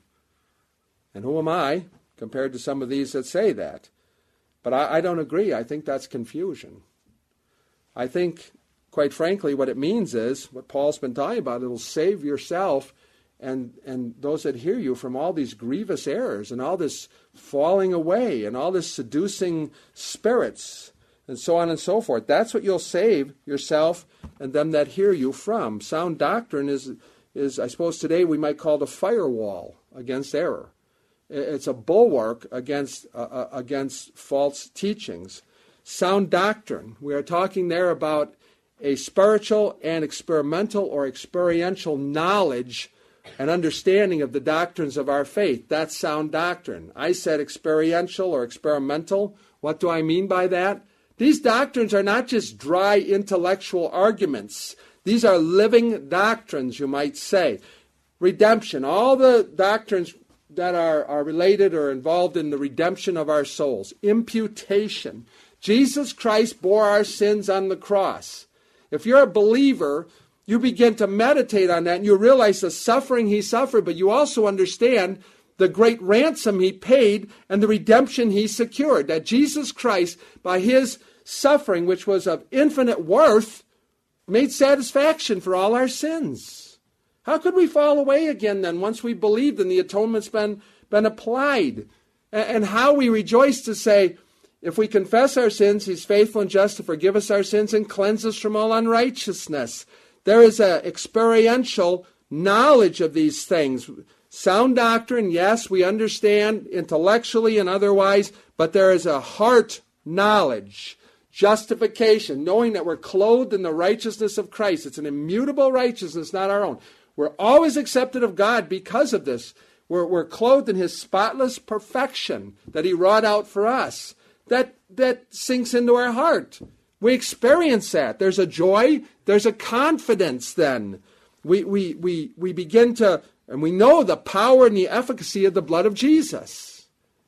And who am I compared to some of these that say that? But I, I don't agree. I think that's confusion. I think, quite frankly, what it means is, what Paul's been talking about, it'll save yourself and and those that hear you from all these grievous errors and all this falling away and all this seducing spirits and so on and so forth. That's what you'll save yourself and them that hear you from. Sound doctrine is, is I suppose today we might call it a firewall against error. It's a bulwark against uh, against false teachings. Sound doctrine, we are talking there about a spiritual and experimental or experiential knowledge and understanding of the doctrines of our faith. That's sound doctrine. I said experiential or experimental. What do I mean by that? These doctrines are not just dry intellectual arguments. These are living doctrines, you might say. Redemption, all the doctrines that are, are related or involved in the redemption of our souls. Imputation. Jesus Christ bore our sins on the cross. If you're a believer, you begin to meditate on that and you realize the suffering he suffered, but you also understand the great ransom he paid and the redemption he secured. That Jesus Christ, by his suffering, which was of infinite worth, made satisfaction for all our sins. How could we fall away again then once we believed and the atonement's been, been applied? And how we rejoice to say, if we confess our sins, he's faithful and just to forgive us our sins and cleanse us from all unrighteousness. There is an experiential knowledge of these things. Sound doctrine, yes, we understand intellectually and otherwise, but there is a heart knowledge. Justification, knowing that we're clothed in the righteousness of Christ. It's an immutable righteousness, not our own. We're always accepted of God because of this. We're, we're clothed in his spotless perfection that he wrought out for us. That, that sinks into our heart. We experience that. There's a joy. There's a confidence then. We, we, we, we begin to, and we know the power and the efficacy of the blood of Jesus.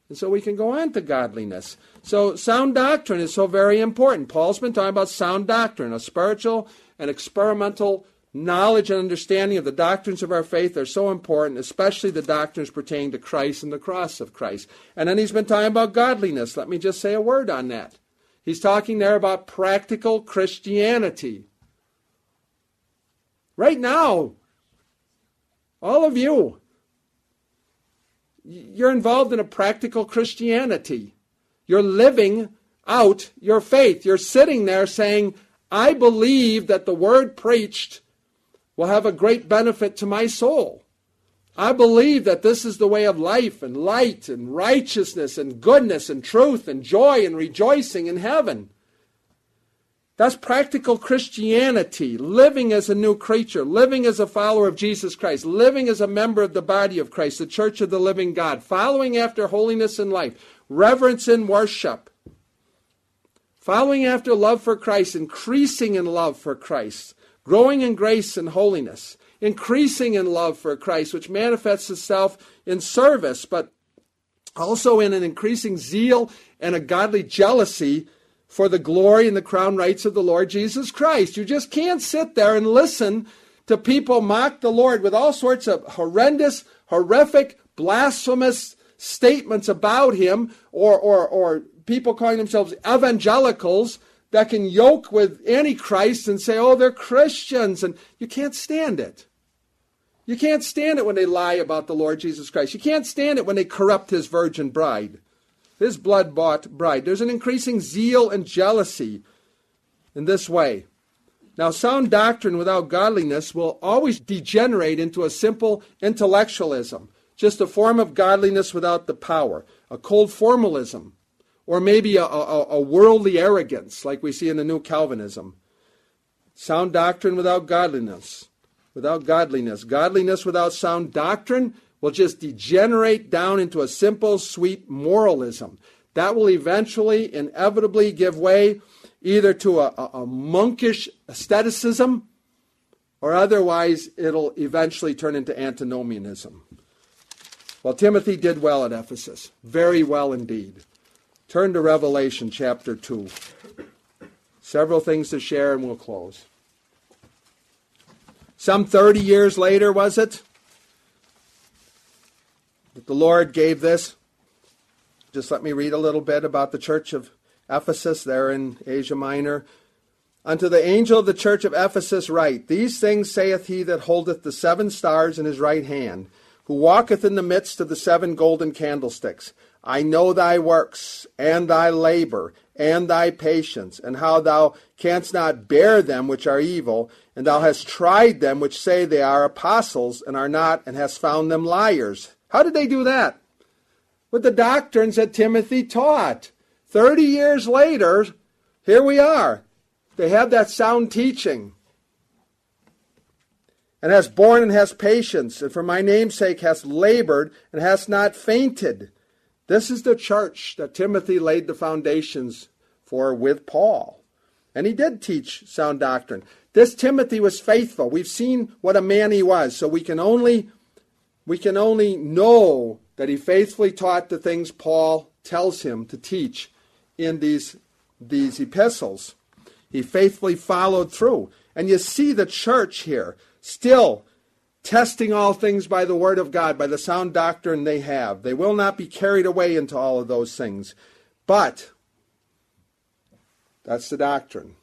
And so we can go on to godliness. So sound doctrine is so very important. Paul's been talking about sound doctrine, a spiritual and experimental knowledge and understanding of the doctrines of our faith are so important, especially the doctrines pertaining to Christ and the cross of Christ. And then he's been talking about godliness. Let me just say a word on that. He's talking there about practical Christianity. Right now, all of you, you're involved in a practical Christianity. You're living out your faith. You're sitting there saying, I believe that the word preached will have a great benefit to my soul. I believe that this is the way of life and light and righteousness and goodness and truth and joy and rejoicing in heaven. That's practical Christianity, living as a new creature, living as a follower of Jesus Christ, living as a member of the body of Christ, the church of the living God, following after holiness in life, reverence in worship, following after love for Christ, increasing in love for Christ, growing in grace and holiness, increasing in love for Christ, which manifests itself in service, but also in an increasing zeal and a godly jealousy for the glory and the crown rights of the Lord Jesus Christ. You just can't sit there and listen to people mock the Lord with all sorts of horrendous, horrific, blasphemous statements about him, or, or, or people calling themselves evangelicals that can yoke with Antichrist and say, oh, they're Christians, and you can't stand it. You can't stand it when they lie about the Lord Jesus Christ. You can't stand it when they corrupt his virgin bride, his blood-bought bride. There's an increasing zeal and jealousy in this way. Now, sound doctrine without godliness will always degenerate into a simple intellectualism, just a form of godliness without the power, a cold formalism, or maybe a, a, a worldly arrogance like we see in the New Calvinism. Sound doctrine without godliness. Without godliness. Godliness without sound doctrine will just degenerate down into a simple, sweet moralism. That will eventually, inevitably give way either to a, a, a monkish asceticism, or otherwise it'll eventually turn into antinomianism. Well, Timothy did well at Ephesus. Very well indeed. Turn to Revelation chapter two. Several things to share and we'll close. Some thirty years later, was it, that the Lord gave this? Just let me read a little bit about the church of Ephesus there in Asia Minor. Unto the angel of the church of Ephesus write, These things saith he that holdeth the seven stars in his right hand, who walketh in the midst of the seven golden candlesticks. I know thy works, and thy labor, and thy patience, and how thou canst not bear them which are evil, and thou hast tried them which say they are apostles, and are not, and hast found them liars. How did they do that? With the doctrines that Timothy taught. Thirty years later, here we are. They have that sound teaching. And hast borne and hast patience, and for my name's sake hast labored, and hast not fainted. This is the church that Timothy laid the foundations for with Paul. And he did teach sound doctrine. This Timothy was faithful. We've seen what a man he was, so we can only, we can only know that he faithfully taught the things Paul tells him to teach in these, these epistles. He faithfully followed through. And you see the church here still testing all things by the word of God, by the sound doctrine they have. They will not be carried away into all of those things. But that's the doctrine.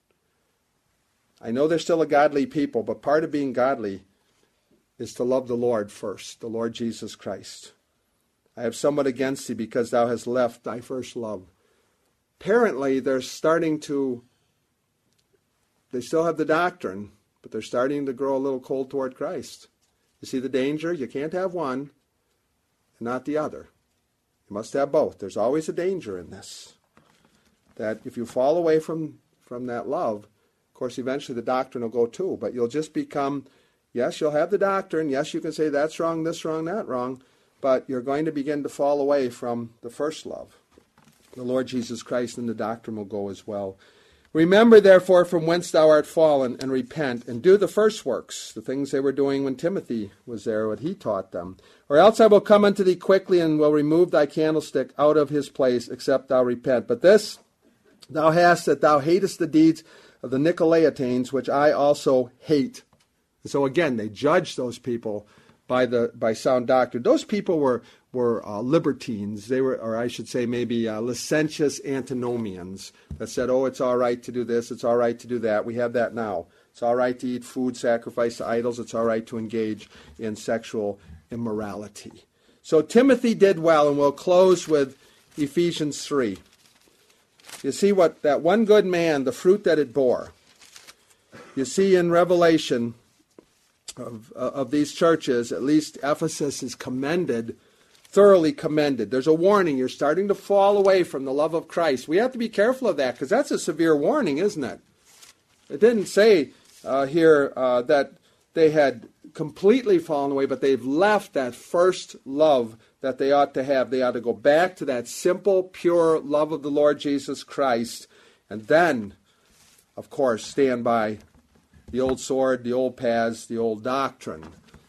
I know they're still a godly people, but part of being godly is to love the Lord first, the Lord Jesus Christ. I have somewhat against thee because thou hast left thy first love. Apparently, they're starting to, they still have the doctrine, but they're starting to grow a little cold toward Christ. You see the danger? You can't have one and not the other. You must have both. There's always a danger in this. That if you fall away from, from that love, of course, eventually the doctrine will go too. But you'll just become, yes, you'll have the doctrine. Yes, you can say that's wrong, this wrong, that wrong. But you're going to begin to fall away from the first love. The Lord Jesus Christ, and the doctrine will go as well. Remember, therefore, from whence thou art fallen, and repent, and do the first works, the things they were doing when Timothy was there, what he taught them. Or else I will come unto thee quickly, and will remove thy candlestick out of his place, except thou repent. But this thou hast, that thou hatest the deeds of the Nicolaitanes, which I also hate. And so again, they judged those people by the by sound doctrine. Those people were were uh, libertines. They were, or I should say, maybe uh, licentious antinomians that said, "Oh, it's all right to do this. It's all right to do that. We have that now. It's all right to eat food sacrificed to idols. It's all right to engage in sexual immorality." So Timothy did well, and we'll close with Ephesians three. You see what that one good man, the fruit that it bore. You see in Revelation of, of these churches, at least Ephesus is commended, thoroughly commended. There's a warning. You're starting to fall away from the love of Christ. We have to be careful of that because that's a severe warning, isn't it? It didn't say uh, here uh, that they had completely fallen away, but they've left that first love that they ought to have. They ought to go back to that simple, pure love of the Lord Jesus Christ, and then, of course, stand by the old sword, the old paths, the old doctrine.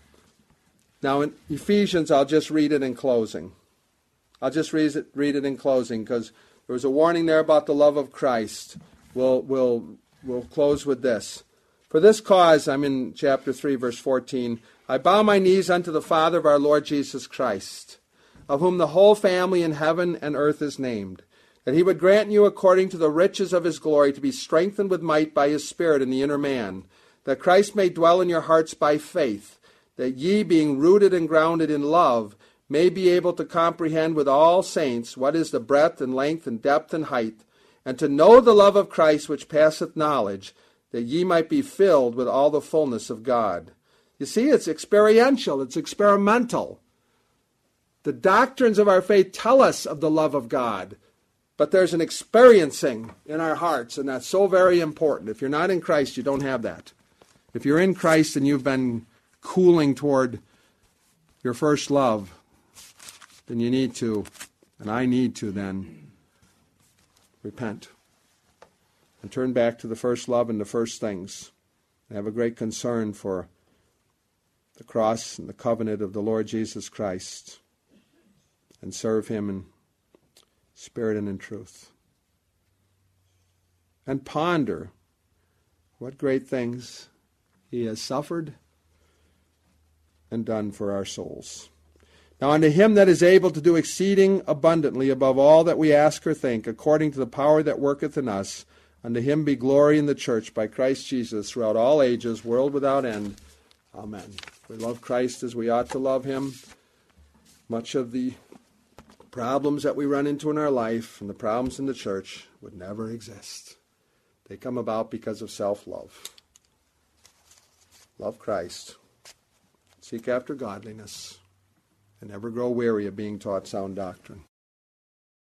Now in Ephesians, I'll just read it in closing. I'll just read it, read it in closing because there was a warning there about the love of Christ. We'll, we'll, we'll close with this. For this cause, I'm in chapter three, verse fourteen, I bow my knees unto the Father of our Lord Jesus Christ, of whom the whole family in heaven and earth is named, that he would grant you according to the riches of his glory to be strengthened with might by his Spirit in the inner man, that Christ may dwell in your hearts by faith, that ye, being rooted and grounded in love, may be able to comprehend with all saints what is the breadth and length and depth and height, and to know the love of Christ which passeth knowledge, that ye might be filled with all the fullness of God. You see, it's experiential, it's experimental. The doctrines of our faith tell us of the love of God, but there's an experiencing in our hearts, and that's so very important. If you're not in Christ, you don't have that. If you're in Christ and you've been cooling toward your first love, then you need to, and I need to then, repent and turn back to the first love and the first things. I have a great concern for the cross and the covenant of the Lord Jesus Christ, and serve him in spirit and in truth. And ponder what great things he has suffered and done for our souls. Now unto him that is able to do exceeding abundantly above all that we ask or think, according to the power that worketh in us, unto him be glory in the church by Christ Jesus throughout all ages, world without end. Amen. We love Christ as we ought to love him. Much of the problems that we run into in our life and the problems in the church would never exist. They come about because of self-love. Love Christ. Seek after godliness. And never grow weary of being taught sound doctrine.